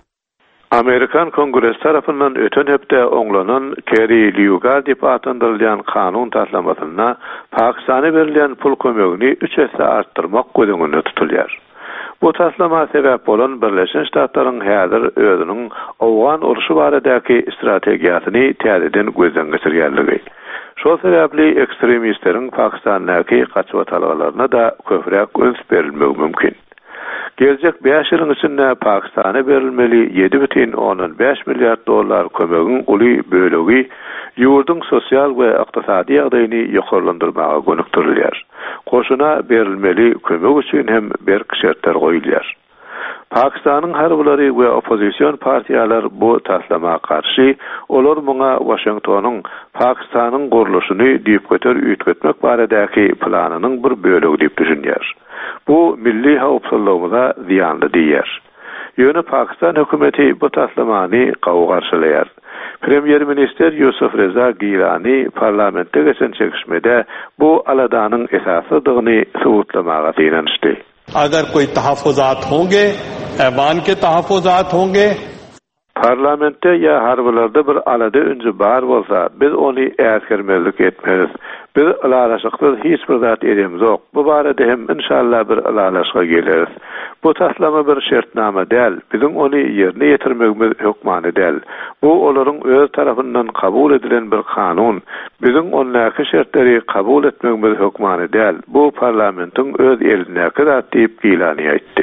Amerikan Kongres tarapyndan öten hepde oňlanan Kerry Legal diýip atandyrylýan kanun taslamasyna Pakistana berilen pul kömegini üç esse artdyrmak gödüňünde tutulýar. Bu taslama sebäp bolan Birleşen Ştatlaryň häzir özüniň Awgan uruşy baradaky strategiýasyny täzeden gözden geçirýärligi. Şol sebäpli ekstremistleriň Pakistandaky gaçyp atalgalaryna da köpräk göz berilmegi mümkin. Geljek beş ýylyň içinde Pakistana berilmeli ýedi бүтүn onuň beş milliard dollar kömegiň uly bölegi ýurduň sosial we ykdysady ýagdaýyny ýokarlandyrmaga gönükdirilýär. Koşuna berilmeli kömek üçin hem berk şertler goýulýar. Pakistanyň harbylary we opozisiýon partiýalar bu taslama karşı olar muňa Washingtonyň Pakistanyň guruluşyny diýip göter üýtgetmek baradaky planynyň bir bölegi diýip düşünýär. Bu milli howpsuzlygymyza ziýanly diýer. Ýöne Pakistan hökümeti bu taslamany gawy garşylaýar. Premier Minister Yusuf Reza Girani parlamentde geçen çekişmede bu aladanyň esasydygyny sowutlamaga direnişdi. अगर कोई तहफ़्फ़ुज़ात होंगे ऐवान के तहफ़्फ़ुज़ात होंगे Parlamentde ya harbylarda bir alada öňe bar bolsa biz ony äsgermelik etmeliz. Biz alalaşykda hiç bir zat edemiz ok. Bu barada hem inşallah bir alalaşyga geleriz. Bu taslama bir şertnama däl. Bizim ony ýerine ýetirmegimiz hökmany däl. Bu olaryň öz tarapyndan kabul edilen bir kanun. Bizim onlaky şertleri kabul etmegimiz hökmany däl. Bu parlamentiň öz elinäki zat diýip giýlany aýtdy.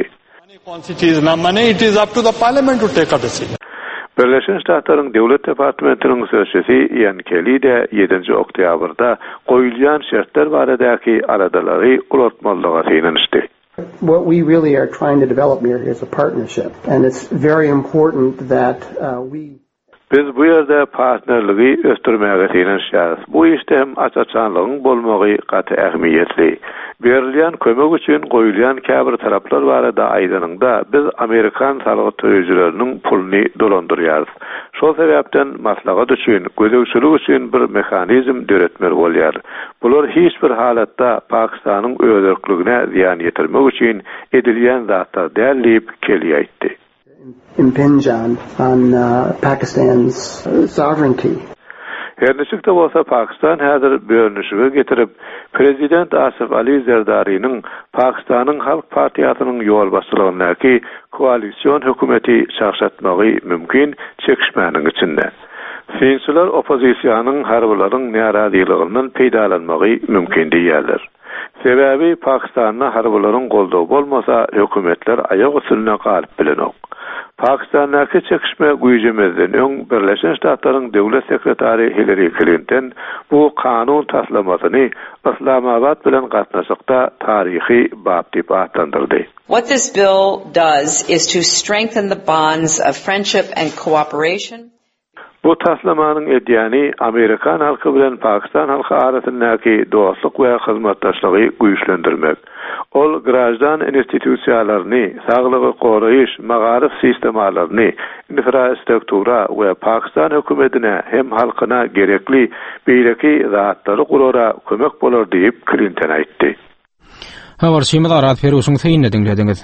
It is up to the parliament to take a decision. Birleşen Ştatlaryň Döwlet Departamentiniň sözçisi Ian Kelly de ýedinji oktýabrda goýulýan şertler baradaky aradalary ulatmalyga synanyşdy. What we really are trying to develop here is a partnership, and it's very important that uh, we Biz bu ýerde partnerligi östürmäge synanyşýarys. Bu işde hem açaçanlygyň bolmagy gaty ähmiýetli. Berilýän kömek üçin goýulýan käbir taraplar barada aýdanyňda biz Amerikan salgy töýjüleriniň puluny dolandyrýarys. Şol sebäpden maslahat üçin, gözegçilik üçin bir mehanizm döretmer bolýar. Bular hiç bir halatda Pakistanyň özerkligine ziýan ýetirmek üçin edilýän zatlar däl diýip Kelly aýtdy. impinge on, on uh, Pakistan's uh, sovereignty. Her neçikde bolsa Pakistan häzir bölünüşige getirip Prezident Asif Ali Zerdarynyň Pakistanyň Halk Partiýasynyň ýol başçylygyndaky koalisiýon hökümeti şahşatmagy mümkin çekişmäniň içinde. Siyasiler opozisiýanyň harbalaryň näradylygynyň peýdalanmagy mümkin diýerler. Sebäbi Pakistanyň harbalaryň goldawy bolmasa hökümetler aýak üstünde galyp bilenok. Pakistan'daki çekişme güýjemizden öň Birleşen Ştatlaryň döwlet sekretary Hillary Clinton bu kanun taslamasyny Islamabad bilen gatnaşykda taryhy bap diýip atlandyrdy. What this bill does is to strengthen the bonds of friendship and cooperation. Bu taslamanyň edýäni Amerikan halky bilen Pakistan halky arasyndaky dostluk we hyzmatdaşlygy güýçlendirmek. Ol grajdan institusiýalaryny, saglygy goraýyş, magarif sistemalaryny, infrastruktura we Pakistan hökümetine hem halkyna gerekli beýleki zatlary gurara kömek bolar diýip Clinton aýtdy. Habar şeýle arat Ferusyň seýinle dinlediňiz.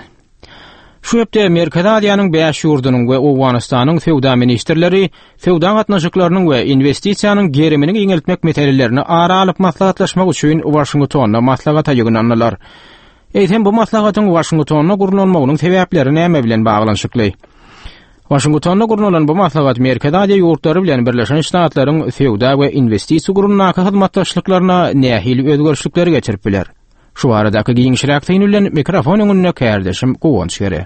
Şu hepde Amerikada ýanyň beş ýurdunyň we Owganystanyň fewda ministrleri fewda gatnaşyklarynyň we investisiýanyň gerimini iňeltmek meselelerini ara alyp maslahatlaşmak üçin Washingtonda maslahat ýygynanlar. Eýtem bu maslahatyň Washingtonda gurulmagynyň sebäpleri näme bilen baglanyşykly? Washingtonda gurulan bu maslahat Amerikada ýurtları bilen Birleşen Ştatlaryň fewda we investisiýa gurulyny hyzmatdaşlyklaryna nähili özgörüşlikleri geçirip biler. Şu aradaky giňişräk teýnülen mikrofon öňünde kärdeşim Gowonç gere.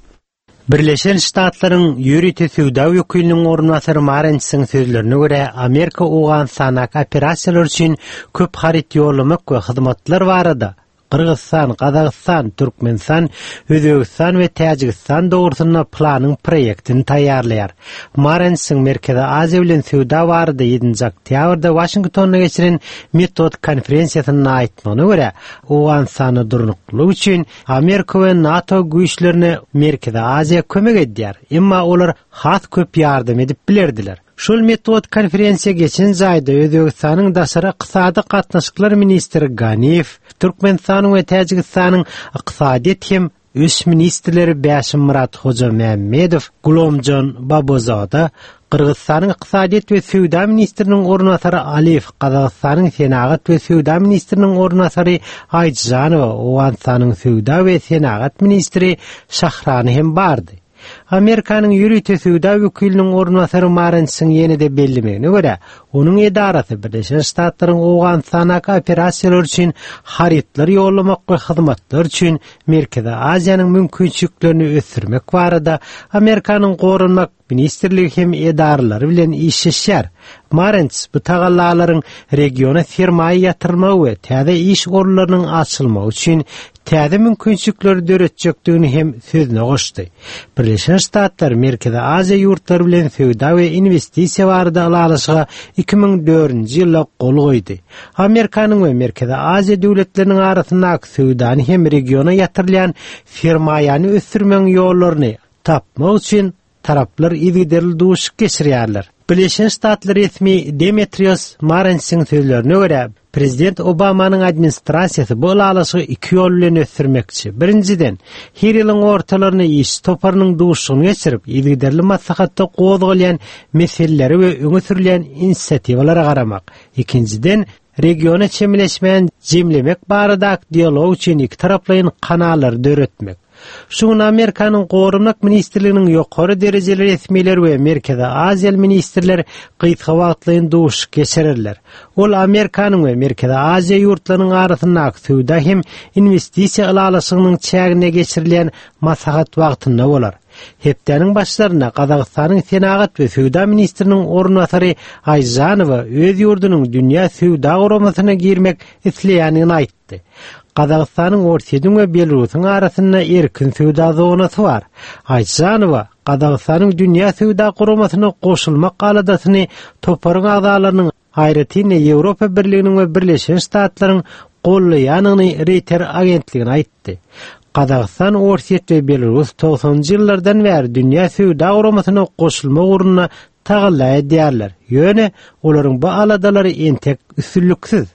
Birleşen Ştatlaryň ýürüti Söwda wekiliniň ornasary Marensiň sözlerine görä, Amerika Owganystana operasiýalar üçin köp harit ýollamak we hyzmatlar barada. Kırgızstan, Kazakistan, Türkmenistan, Özbekistan ve Tacikistan doğrusunda planın proyektini taýýarlaýar. Marensiň Merkezi Aziýa bilen Söwda barada ýedinji oktýabrda Washingtonda geçiren metod konferensiýasyna aýtmagyna görä, Owganystany durnuklyk üçin Amerika we NATO güýçlerine Merkezi Aziýa kömek edýär. Emma olar has köp ýardym edip bilerdiler. Şol metod konferensiýa geçen zaýda Özbekistanyň daşary ykysady gatnaşyklar ministri Ganiýew, Türkmenistanyň we Täjikistanyň ykysadiýet hem üç ministrleri Bäşim Murat Hoja Mämmedow, Gulomjon Babozada, Kırgızstanyň ykysadiýet we Söwda ministriniň ornasary Aliýew, Kazakstanyň Senagat we Söwda ministriniň ornasary Aýtjanow, Owganystanyň Söwda we Senagat ministri Şahrany hem bardy. Amerikanyň ýürüti Söwda wekiliniň ornasary Marensiň ýene-de bellemegine görä, onuň edarasy Birleşen Ştatlaryň Owganystana operasiýalar üçin haritler ýollamak we hyzmatlar üçin Merkezi Aziýanyň mümkinçiliklerini ösürmek barada Amerikanyň gorunmak ministrligi hem edaralary bilen işleşýär. Marens bu tagallalaryň regiona sermaýe ýatyrmagy we täze iş gorlarynyň açylmagy üçin täze mümkinçilikleri döretjekdigini hem sözüne goşdy. Birleşen Ştatlar Merkezi Aziýa ýurtlary bilen söwda we investisiýa barada alaşyga iki ming dördünji ýylda gol goýdy. Amerikanyň we Merkezi Aziýa döwletleriniň arasyndaky söwdany hem regiona ýatyrylýan sermaýany ösürmeň ýollaryny tapmak üçin taraplar ýygyderli duş geçirýärler. Birleşen Ştatlar resmi Demetrios Marensiň sözlerine görä, Prezident Obamanyň administrasiýasy bu alaşygy iki ýol bilen ösürmekçi. Birinciden, her ýylyň ortalaryny iş toparynyň duşugyny geçirip, ýygyderli maslahatda gozgalýan meseleleri we öňe sürilýän inisiatiwalara garamak. Ikinciden, regiona çemleşmeýän jemlemek barada dialog üçin iki taraplyň kanallary döretmek. Şuň Amerikanyň gorunmak ministrliginiň ýokary derejeli resmiler we Merkezi Aziýa ministrler gyýtga wagtlyň duş geçirirler. Ol Amerikanyň we Merkezi Aziýa ýurtlarynyň arasyndaky söwda hem investisiýa alaşygynyň çägine geçirilýän maslahat wagtynda bolar. Hepdeniň başlaryna Kazakstanyň Senagat we Söwda ministriniň ornasary Aýjanow öz ýurdunyň dünýä söwda guramasyna girmek isleýänini aýtdy. Kazakstanyň Orsiýanyň we Belarusyň arasynda erkin söwda zonasy bar. Aýjanow Kazakstanyň dünýä söwda guramasyna goşulmak galadasyny toparyň agdalarynyň aýratyny Ýewropa Birliginiň we Birleşen Ştatlaryň gollaýanyny Reuters agentligine aýtdy. Kazakstan, Orsiýet we Belarus togsonjy ýyllardan bäri dünýä söwda guramasyna goşulmak urunyna tagalla edýärler. Ýöne olaryň bu aladalary entek üstünliksiz.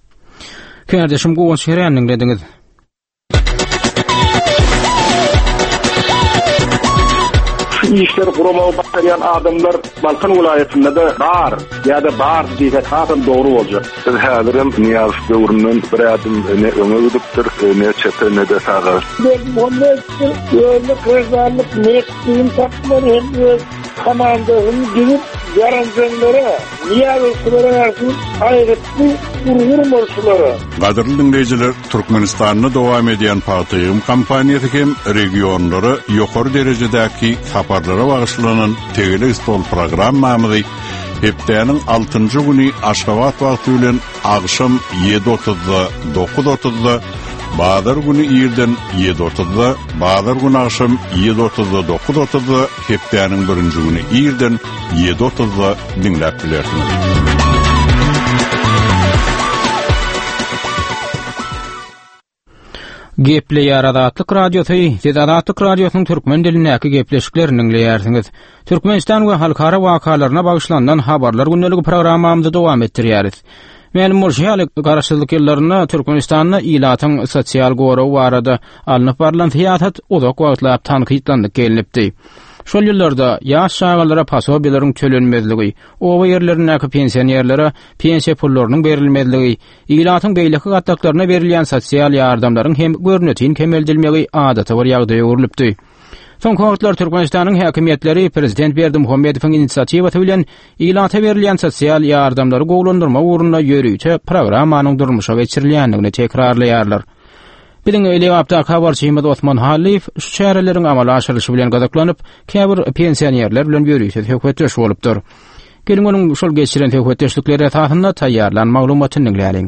Kardeşim Gowonç şeýreniň dediňiz. İşler kuramağı başlayan adamlar Balkan vilayetinde de bar ya da bar diye hatım doğru olacak. Biz hazırım niyaz dövrünün bir adım ne öňe gidipdir, ne çete ne de sağa. Ben onu öyle kızarlık ne ettiğim takımları hem de komandasını gidip yarancanlara niyaz usulları versin ayrıtlı kurgurmaşylara. Gaderli dinleyijiler, Türkmenistanyny dowam edýän Paýtygym kampaniýasy hem regionlary ýokary derejedäki saparlara bagyşlanan Tegele Stol programmamy hepdäniň altynjy güni Aşgabat wagty bilen agşam ýedi otuzda dokuz otuzda Bazar günü ýerden ýedi otuzda, bazar günü akşam ýedi otuzda dokuz otuzda, hepdäniň birinji güni ýerden ýedi otuzda dinläp bilersiňiz. Gepli Ýaradatlyk radiosu, Ýaradatlyk radiosynyň türkmen dilinäki gepleşiklerini dinleýärsiňiz. Türkmenistan we halkara wakalaryna bagyşlanan habarlar günneligi programmamyzda dowam etdirýäris. Mənim murşiýalik garaşsyzlyk ýyllaryna Türkmenistanyň ilatyň sosial gorawy barada alnyp barlan fiýatat uzak wagtlap tanqidlandyk gelinipdi. Şol ýyllarda ýaş şagalara pasobiýalaryň tölenmezligi, owa ýerlerindäki pensionerlere pensiýa pullarynyň berilmezligi, ilatyň beýleki gatdaklaryna berilýän sosial ýardamlaryň hem görnetini kemeldilmegi adata bir ýagdaýa urilipdi. Son wagtlar Türkmenistanyň häkimetleri Prezident Berdimuhammedowyň inisiatiwaty bilen ilata berilýän sosial ýardamlary gowlandyrma ugruna ýörüýçe programmanyň durmuşa geçirilýändigini tekrarlaýarlar. Biziň Elewapda habarçymyz Osman Haliýew şu çäreleriň amala aşyryşy bilen gazaklanyp, käbir pensionerler bilen ýörüýçe hökmetdeş bolupdyr. Gelin onuň şol geçiren hökmetdeşlikleri esasynda taýýarlan maglumatyny dinläýäliň.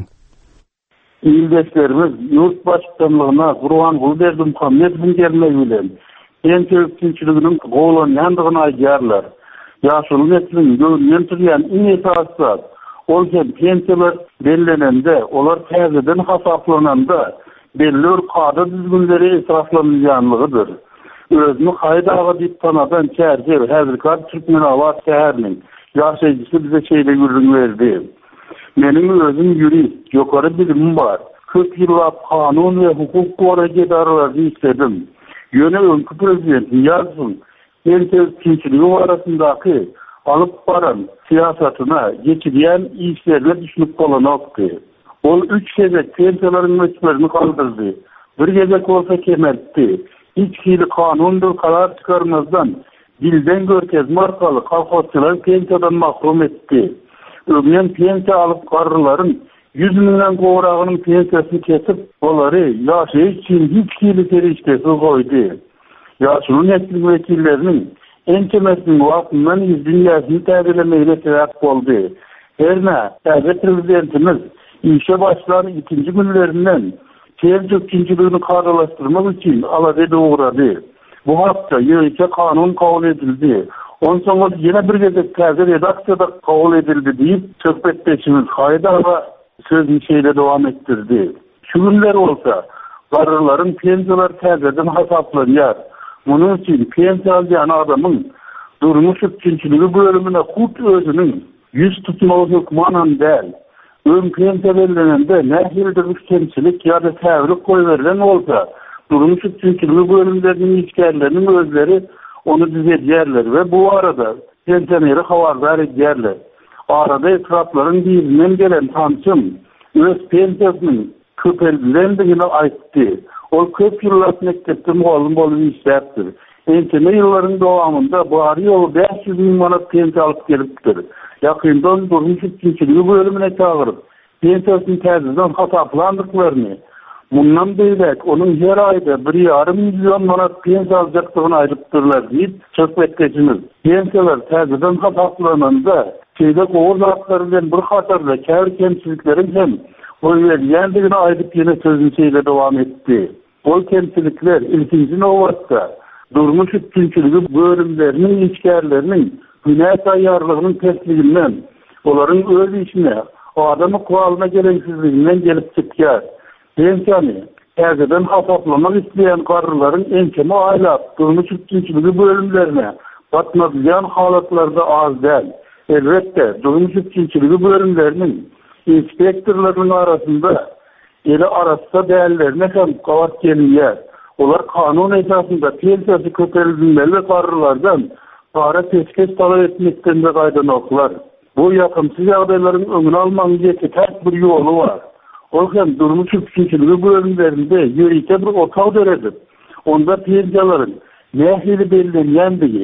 İldeşlerimiz ýurt başçylygyna Gurban Berdimuhammedowyň gelmegi bilen pensiýa üçinçiliginiň gowlanýandygyny aýdýarlar. Ýaşuly neslin görünýän türýän iň esasy ol hem pensiýalar bellenende, olar täzeden hasaplananda belli bir kada düzgünleri esaslanýanlygydyr. Özüni haýdaga diýip tanadan çärçe häzirki Türkmen awat şäheriniň ýaşaýjysy bize şeýle gürrüň berdi. Meniň özüm ýurist, ýokary bilimim bar. Köp ýyllap kanun we hukuk goragy edaralary işledim. Yöne önkü prezidentin yazsın, pensiýa üçinçiligi arasyndaky alyp baran siýasatyna geçirýän işlerle düşünüp bolanokdy. Ol üç gezek pensiýalaryň möçberini kaldyrdy. Bir gezek bolsa kemeltdi. Hiç hili kanundur karar çıkarmazdan dilden görkezme arkaly kolhozçylar pensiýadan mahrum etdi. Öňen pensiýa alyp garrylaryň yüz miňden gowragynyň pensiýasyny kesip, olary ýaşaýyş üçin hiç hili terişdesi goýdy. Ýaşuly neslin wekilleriniň en kemesiniň wagtyndan düýäsini täzelemegine sebäp boldy. Herne, täze prezidentimiz işe başlayan ikinci günlerinden pensiýa üçinçiligini karalaşdyrmak üçin alada uğradı. Bu hafta ýöňe kanun kabul edildi. Ondan sonra yine bir gezek täze redaksiyada kabul edildi diýip söhbetdeşimiz haýdaga sözünü şeyle devam ettirdi. Şu günler olsa garrylaryň pensiýalar täzeden hasaplanýar. Munun üçin pensiýa alýan adamyň durmuş üçinçiligi bölümine hut özüniň yüz tutmagy hukmanan däl. Ön pensiýa bellenende nähildir üçinçilik ýa-da täwirlik goýberilen bolsa, durmuş üçinçiligi bölümleriniň işgärleriniň özleri onu düzeltýärler we bu arada pensioneri habardar edýärler. Arada etraplaryň birinden gelen tançym öz pensiýasynyň köpeldilendigini aýtdy. Ol köp ýyllap mekdepde mugallim bolup işläpdir. Ençeme ýyllaryň dowamında bary ýoly beş yüz miň manat pensiýa alyp gelipdir. Ýakyndan durmuş üçinçiligi bölümine çagyryp pensiýasyny täzeden hasaplandyklaryny, mundan beýlek onuň her aýda bir ýarym milyon manat pensiýa aljakdygyny aýrypdyrlar diýip söhbetdeşimiz. Pensiýalar täzeden hasaplananda şeyde gowurlaklary bilen bir hatarda käbir kemçiliklerin hem goýberýändigini aýdyp ýene sözüni şeýle dowam etdi. Ol kemçilikler ilkinji nowatda durmuş üçinçiligi bölümleriniň işgärleriniň günä taýýarlygynyň tesliginden, olaryň öz işine, adamy kuwalyna gereksizliginden gelip çykýar. Pensiýany täzeden hasaplamak isleýän garrylaryň enkeme aýlap durmuş üçinçiligi bölümlerine batmaýan halatlarda az däl. Elbette durmuş üçinçiligi bölümleriniň inspektorlarynyň arasynda ele arasynda dällerine hem gawat gelýär. Olar kanun esasında pensiýasy köperilmeli garrylardan para teşkil talep etmekden de gaýdanoklar. Bu ýakymsız ýagdaýlaryň öňüni almagyň tek bir ýolu bar. Ol hem durmuş üçinçiligi bölümlerinde ýörüýte bir otag beredip, onda pensiýalaryň nähili bellenýändigi,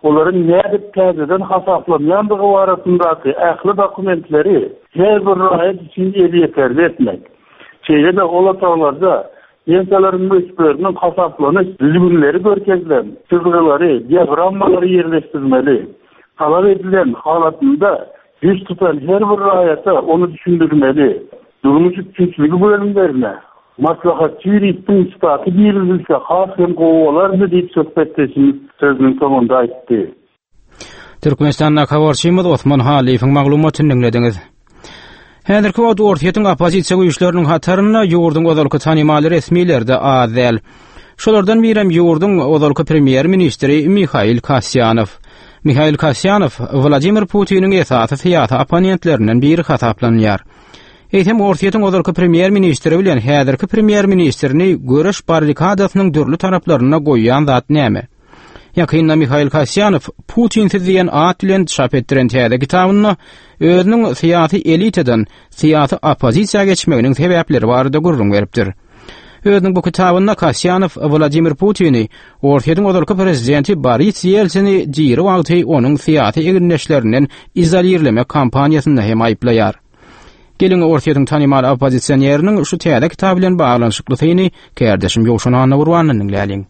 Onların nädip täzeden hasaplamayandygy barasyndaky ähli dokumentleri her bir raýat üçin ýeterli etmek. Şeýle de olataglarda ýençelerin möçberinin hasaplanyş düzgünleri görkezlen, sırgylary, diagrammalary ýerleşdirmeli. Talap edilen halatında yüz tutan her bir raýata onu düşündirmeli. Durmuş üçinçiligi bölümlerine maslahatçı ýüritin istaty berilse hasyn gowalardy diýip söhbetdeşimiz sözüniň sonunda aýtdy. Türkmenistan'a habarçymyz Osman Halifiň maglumatyny dinlediňiz. Häzirki wagt ortaýatyň opozisiýa güýçleriniň hataryna ýurdun özalky tanymaly resmiýlerde az däl. Şolardan birem ýurdun özalky premier ministri Mikhail Kasyanov. Mikhail Kasyanov Vladimir Putiniň esasy syýasat oponentlerinden biri hasaplanýar. Eýtem ortaýatyň özalky premier ministri bilen häzirki premier ministrini görüş barrikadasynyň dürli taraplaryna goýýan zat näme? Yakynda Mikhail Kasyanov Putin diýen at bilen çap etdiren täze kitabyny özüniň syýasy elitadan syýasy opozisiýa geçmeginiň sebäpleri barada gurrun beripdir. Özüniň bu kitabyna Kasyanov Vladimir Putini ortaýatyň özalky prezidenti Boris Yeltsini jiri wagty onuň syýasy eginleşlerinden izolirlemek kampaniýasyny hem aýplaýar. Gelin ortaýatyň tanymaly opozisionýeriniň şu täze kitaby bilen baglanşyklysyny kärdeşim Ýoşan Anna Gurwanyň dinläliň.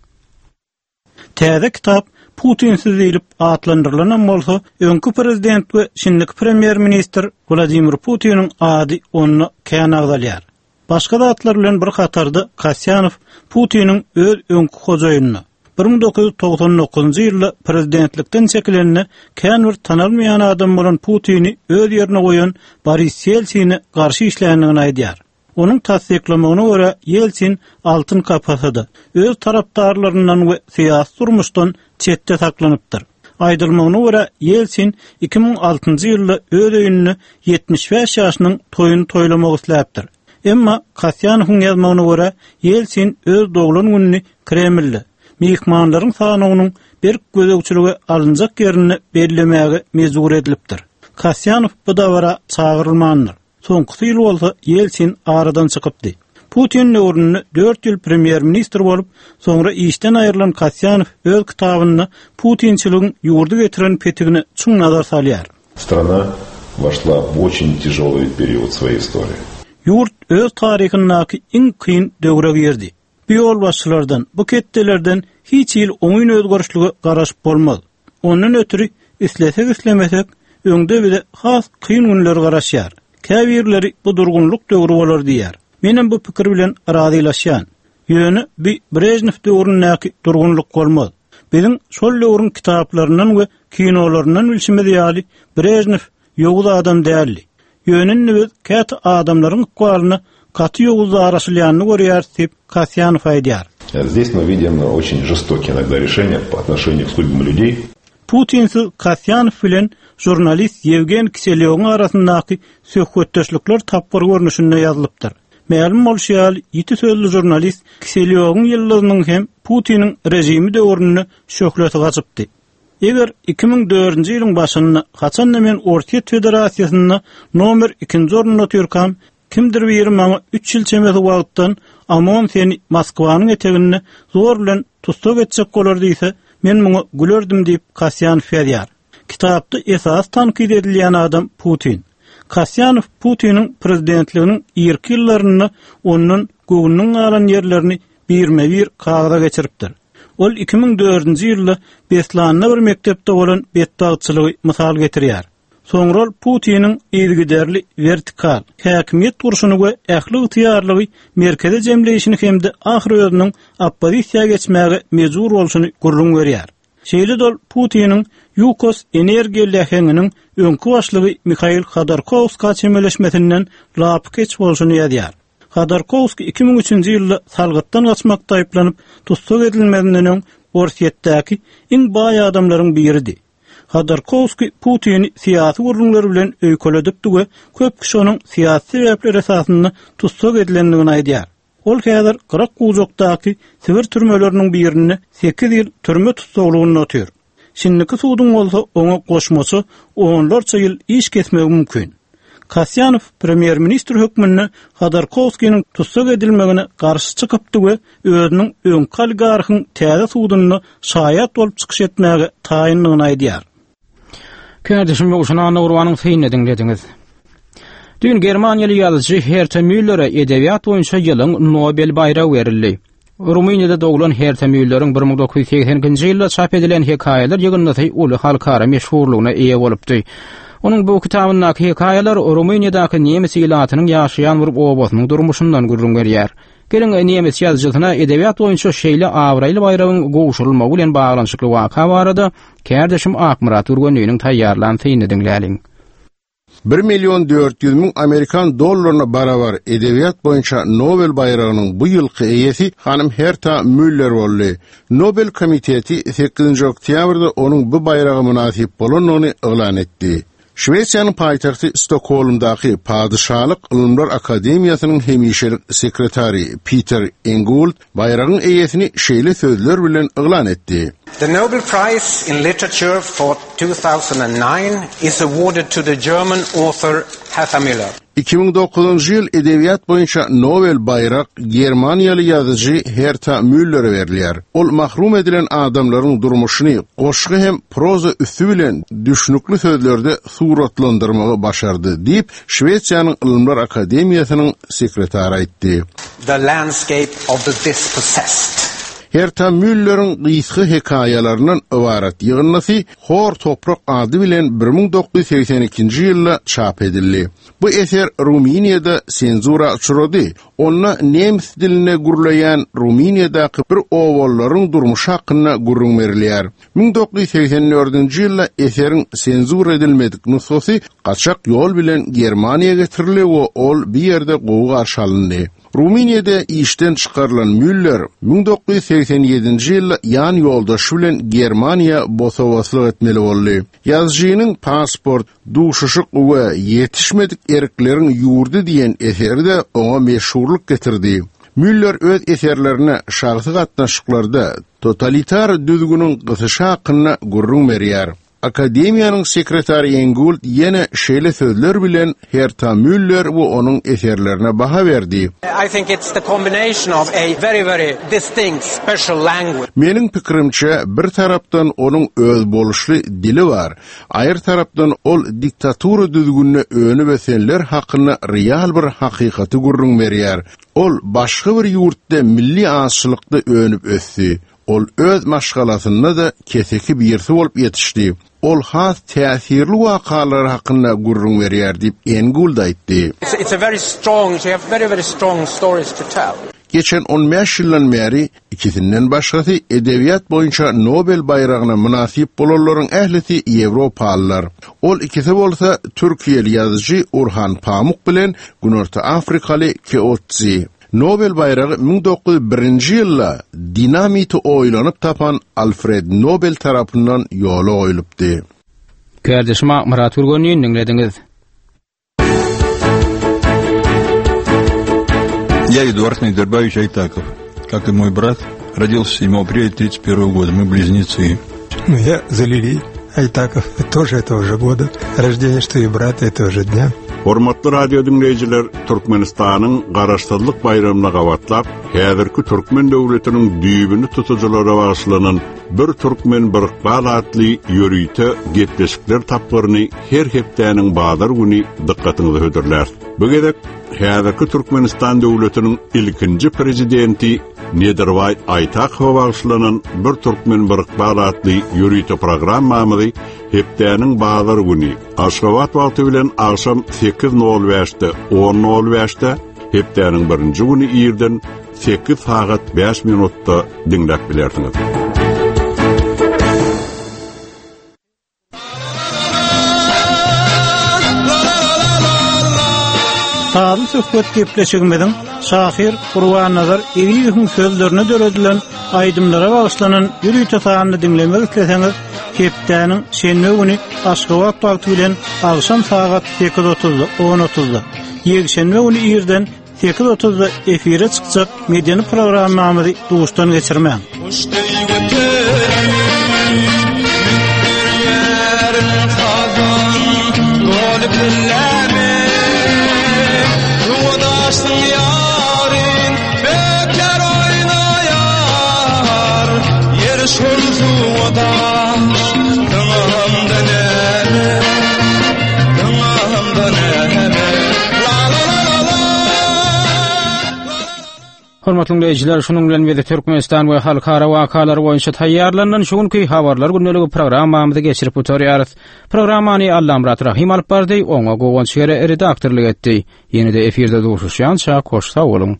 Täze kitap Putinsiz diýilip atlandyrılan bolsa, öňkü prezident we şinlik premier minister Vladimir Putiniň ady onu kän agdalýar. Başga da atlar bilen bir katarda Kasyanov Putiniň öz öňkü hojaýynyny bir ming dokuz yüz togson dokuzunçy ýylda prezidentlikden çekilenini kän bir tanalmayan adam bolan Putini öz ýerine goýan Boris Yeltsini garşy işländigini aýdýar. Onun tasdiklamagyna görä Yeltsin altyn kapasada öz tarapdarlaryndan we syýasy durmuşdan çetde saklanypdyr. Aýdylmagyna görä Yeltsin iki ming altıncı ýylda öz öýünni ýetmiş beş ýaşynyň toýuny toýlamak isläpdir. Emma Kasyanowyň ýazmagyna görä Yeltsin öz doglan gününi Kremlde mehmanlaryň sanawynyň bir gözegçiligi alınjak ýerini bellemäge mezur edilipdir. Kasyanov bu dawara çağırylmandyr. Soňky ýyl bolsa Yeltsin aradan çykypdy. Putin öwrüne dört ýyl premier ministr bolup, soňra işden aýrylan Kasyanov öz kitabyny Putinçiligiň ýurdu getiren petigini çuň nazar salýar. Страна вошла в очень тяжелый период своей истории. Yurt öz taryhynyňky iň kyn döwre girdi. Bu ýol başçylardan, bu ketdelerden hiç ýyl oňyn özgörüşlügi garaşyp bolmaz. Onuň ötüri islesek islemesek öňde bile has kyn günler garaşýar. Käbirleri bu durgunluk döwri bolar diýär. Menem bu pikir bilen razylaşýan. Ýöne bir Brejnew döwründäki durgunluk bolmaz. Biziň şol döwrüň kitaplarynyň we kinolarynyň bilşimde ýaly Brejnew ýoguz adam däldi. Ýönünni biz kät adamlaryň ýokwalyny katy ýoguzda araşylýanyny görýär diýip Kasyanov aýdýar. Здесь мы видим очень жестокие иногда решения по отношению к судьбам людей. Putinsiz Kasyanov bilen jurnalist Yevgen Kiselyov'un arasındaky söhbetdeşlikler tapyr görnüşinde ýazylypdyr. Ma'lum bolşýar, ýeti sözlü jurnalist Kiselyov'un ýyllygynyň hem Putiniň rejimi döwrüne şöhleti gaçypdy. Eger iki ming dördünçi ýylyň başynda haçan men Ortaýat Federasiýasyna nomer ikinji ornuna türkam, kimdir biri maňa üç ýyl çemesi wagtdan amon seni Moskwanyň etegini zor bilen tutsak etjek bolar diýse, men muňa gülerdim diýip Kasyanov ýazýar. Kitapda esas tankid edilýän adam Putin. Kasyanov Putiniň prezidentliginiň ilki ýyllaryny onuň göwnüň alan ýerlerini birme-bir kagada geçiripdir. Ol iki ming dördünçi ýylda Beslanyna bir mektepde bolan betdagçylygy mysal getirýär. Soňra Putiniň ýergiderli vertikal häkimiýet duruşuny we ähli ýytyarlygy merkeze jemleýişini hemde ahir özüniň oppozisiýa geçmäge mejbur bolşuny gurrun berýär. Şeýle dol Putiniň Yukos energiýa leheňiniň öňkü başlygy Mikhail Khodorkovskiň çemeleşmesinden lap geç bolşuny ýazýar. Khodorkovski iki ming üçünçi ýylda salgatdan gaçmakda aýplanyp tutsak edilmedinden öň Ortaýatdaky iň baý adamlaryň biridi. Khodorkovski Putini syýasy gurrunlary bilen öýkeledipdi we köp kişi onuň syýasy sebäpleri esasyny tutsak edilendigini aýdýar. Ol häzir Qırak Guzokdaky Sibir türmeleriniň birini sekiz ýyl türme tutsaklygyny otýar. Şinliki suwdyň bolsa oňa goşmasy onlarça ýyl iş kesmegi mümkin. Kasyanov premier ministr hökmünde Khodorkovskynyň tutsak edilmegine garşy çykypdy we özüniň öňkal garhyň täze suwduny şaýat bolup çykyş etmäge taýinlygyny aýdýar. Kardeşim we uşana Urwanyň feýnini dinlediňiz. Dün Germaniýaly ýazyjy Herta Müller'e edebiyat boýunça ýylyň Nobel baýragy berildi. Ruminiýada doglan Herta Müller'iň bir ming dokuz yüz seksenkinji ýylda çap edilen hekaýeler ýygyndysy uly halkara meşhurlygyna eýe bolupdy. Onun bu kitabyndaky hekaýeler Ruminiýadaky nemes ýylatynyň ýaşaýan bir obasynyň durmuşyndan gürrüň berýär. Gelen nemes ýazyjyna edebiyat boýunça şeýle awraýly baýragyň gowşurulmagy bilen baglanşykly waka barada Kardeşim Akmurat Urgönýüniň taýýarlan feýnini dinläliň. bir milyon dört yüz min Amerikan dollaryna barabar edebiyat boýunça Nobel baýragynyň bu ýylky eýesi hanym Herta Müller boldy. Nobel komiteti sekizinji oktýabrda onuň bu baýraga münasip bolanyny elan etdi. Şweýsiýanyň paýtagty Stokholmdaky Padyşalyk Ilmlar Akademiýasynyň hemişelik sekretary Peter Engold baýragyň eýesini şeýle sözler bilen elan etdi. The Nobel Prize in Literature for two thousand nine is awarded to the German author Herta Müller. iki bin dokuzunji ýyl edebiyat boýunça Nobel baýrak Germaniýaly ýazyjy Herta Müller'e berilýär. Ol mahrum edilen adamlaryň durmuşyny goşgy hem proza üstü bilen düşnükli sözlerde suratlandyrmagy başardy diýip Şweýsiýanyň Ilmlar Akademiýasynyň sekretary aýtdy. The landscape of the dispossessed. Herta Müller'iň gysgy hekaýalarynyň ibarat ýygyndysy Hor toprak ady bilen bir ming dokuz yüz seksen ikinji ýylda çap edildi. Bu eser Ruminiýada senzura uçrady. Onda nemis diline gurulayan Ruminiýadaky bir owallaryň durmuşy hakyna gurrun berilýär. ming dokuz yüz seksen dördünji ýylda eseriň senzura edilmedik nusxasy gaçak ýol bilen Germaniýaga getirildi we ol bir ýerde gowy garşy alındy. Ruminiýada işten çykarylan Müller ming dokuz yüz seksen ýedinji ýylda ýan ýoldaşy bilen Germaniýa bosowaslyk etmeli boldy. Ýazyjynyň pasport, duşuşyk we ýetişmedik erkleriň ýurdy diýen eseri de oňa meşhurlyk getirdi. Müller öz eserlerine şahsy gatnaşyklarda totalitar düzgünüň gysyşy hakyna gurrun berýär. Akademiýanyň sekretary Engold ýene şeýle sözler bilen Herta Müller we onuň eserlerine baha berdi. I think it's the combination of a very very distinct special language. Meniň pikirimçe bir tarapdan onuň öz boluşly dili bar, aýr tarapdan ol diktatura düzgünine öňü besenler hakyna real bir hakykaty gurrun berýär. Ol başga bir ýurtda milli aşlykda öňüp ösdi. Ol öz maşgalasynda da keseki birisi bolup ýetişdi. Ol has täsirli wakalar hakyna gurrun berýär diýip Engold aýtdy. It's, it's a very strong, they have very very strong stories to tell. Geçen on beş ýyldan beri ikisinden başgasy edebiyat boýunça Nobel baýragyna münasip bolanlaryň ählisi Ýewropalylar. Ol ikisi bolsa Türkiýeli ýazyjy Orhan Pamuk bilen Günorta Afrikaly Keotzi. Nobel baýragy ming dokuz yüz birinji ýylda dinamiti oýlanyp tapan Alfred Nobel tarapyndan ýola goýulypdy. Kardeşim Akmurat Urgönýüni dinlediňiz. Я Эдуард Нейдербаевич Айтаков. Как и мой брат, родился седьмого апреля тридцать первого года. Мы близнецы. Ну, я Залилий Айтаков. Тоже этого же года. Рождение, что и брата этого же дня. Hormatly radio dinleyijiler, Türkmenistanyň garaşdyrlyk bayramyna gawatlap, häzirki Türkmen döwletiniň düýbüni tutujylary bagyşlanan bir Türkmen birikbal atly ýörüýte gepleşikler tapgyryny her hepdäniň bazar güni dikkatiňizi höderler. Bu gedek häzirki Türkmenistan döwletiniň ilkinji prezidenti Nederway Aytakow bagyşlanan bir Türkmen birikbal atly ýörüýte programmamy hepdäniň bazar güni Aşgabat wagty bilen akşam sekiz nol beşte on nol beşte hepdäniň birinji güni ýerden sekiz saat beş minutda dinläp bilersiňiz. Taýy söhbet gepleşigimizin şahir Qurban Nazar Eriýewiň sözlerine döredilen aýdymlara bagyşlanan ýürüýte taýyny dinlemek isleseňiz, hepdäniň şenbe güni Aşgabat wagty bilen akşam saat sekiz otuzda on otuzda, ýekşenbe güni ýerden sekiz otuzda efire çykjak medeni programmamyzy duşdan geçirmäň. Oynaşsın yarın bekar oynayar yer şolzu odaş dağımda neme dağımda neme la la la la la. Hormatly dinleyijiler, şunun bilen we Türkmenistan we halkara wakalar boýunça taýýarlanan şuňky habarlar günneligi programmamyzy geçirip oturýarys. Programmany Allamrat Rahim alyp bardy, oňa gowan şeýle redaktorlyk etdi. Ýene-de efirde duruşýança hoş sag bolun.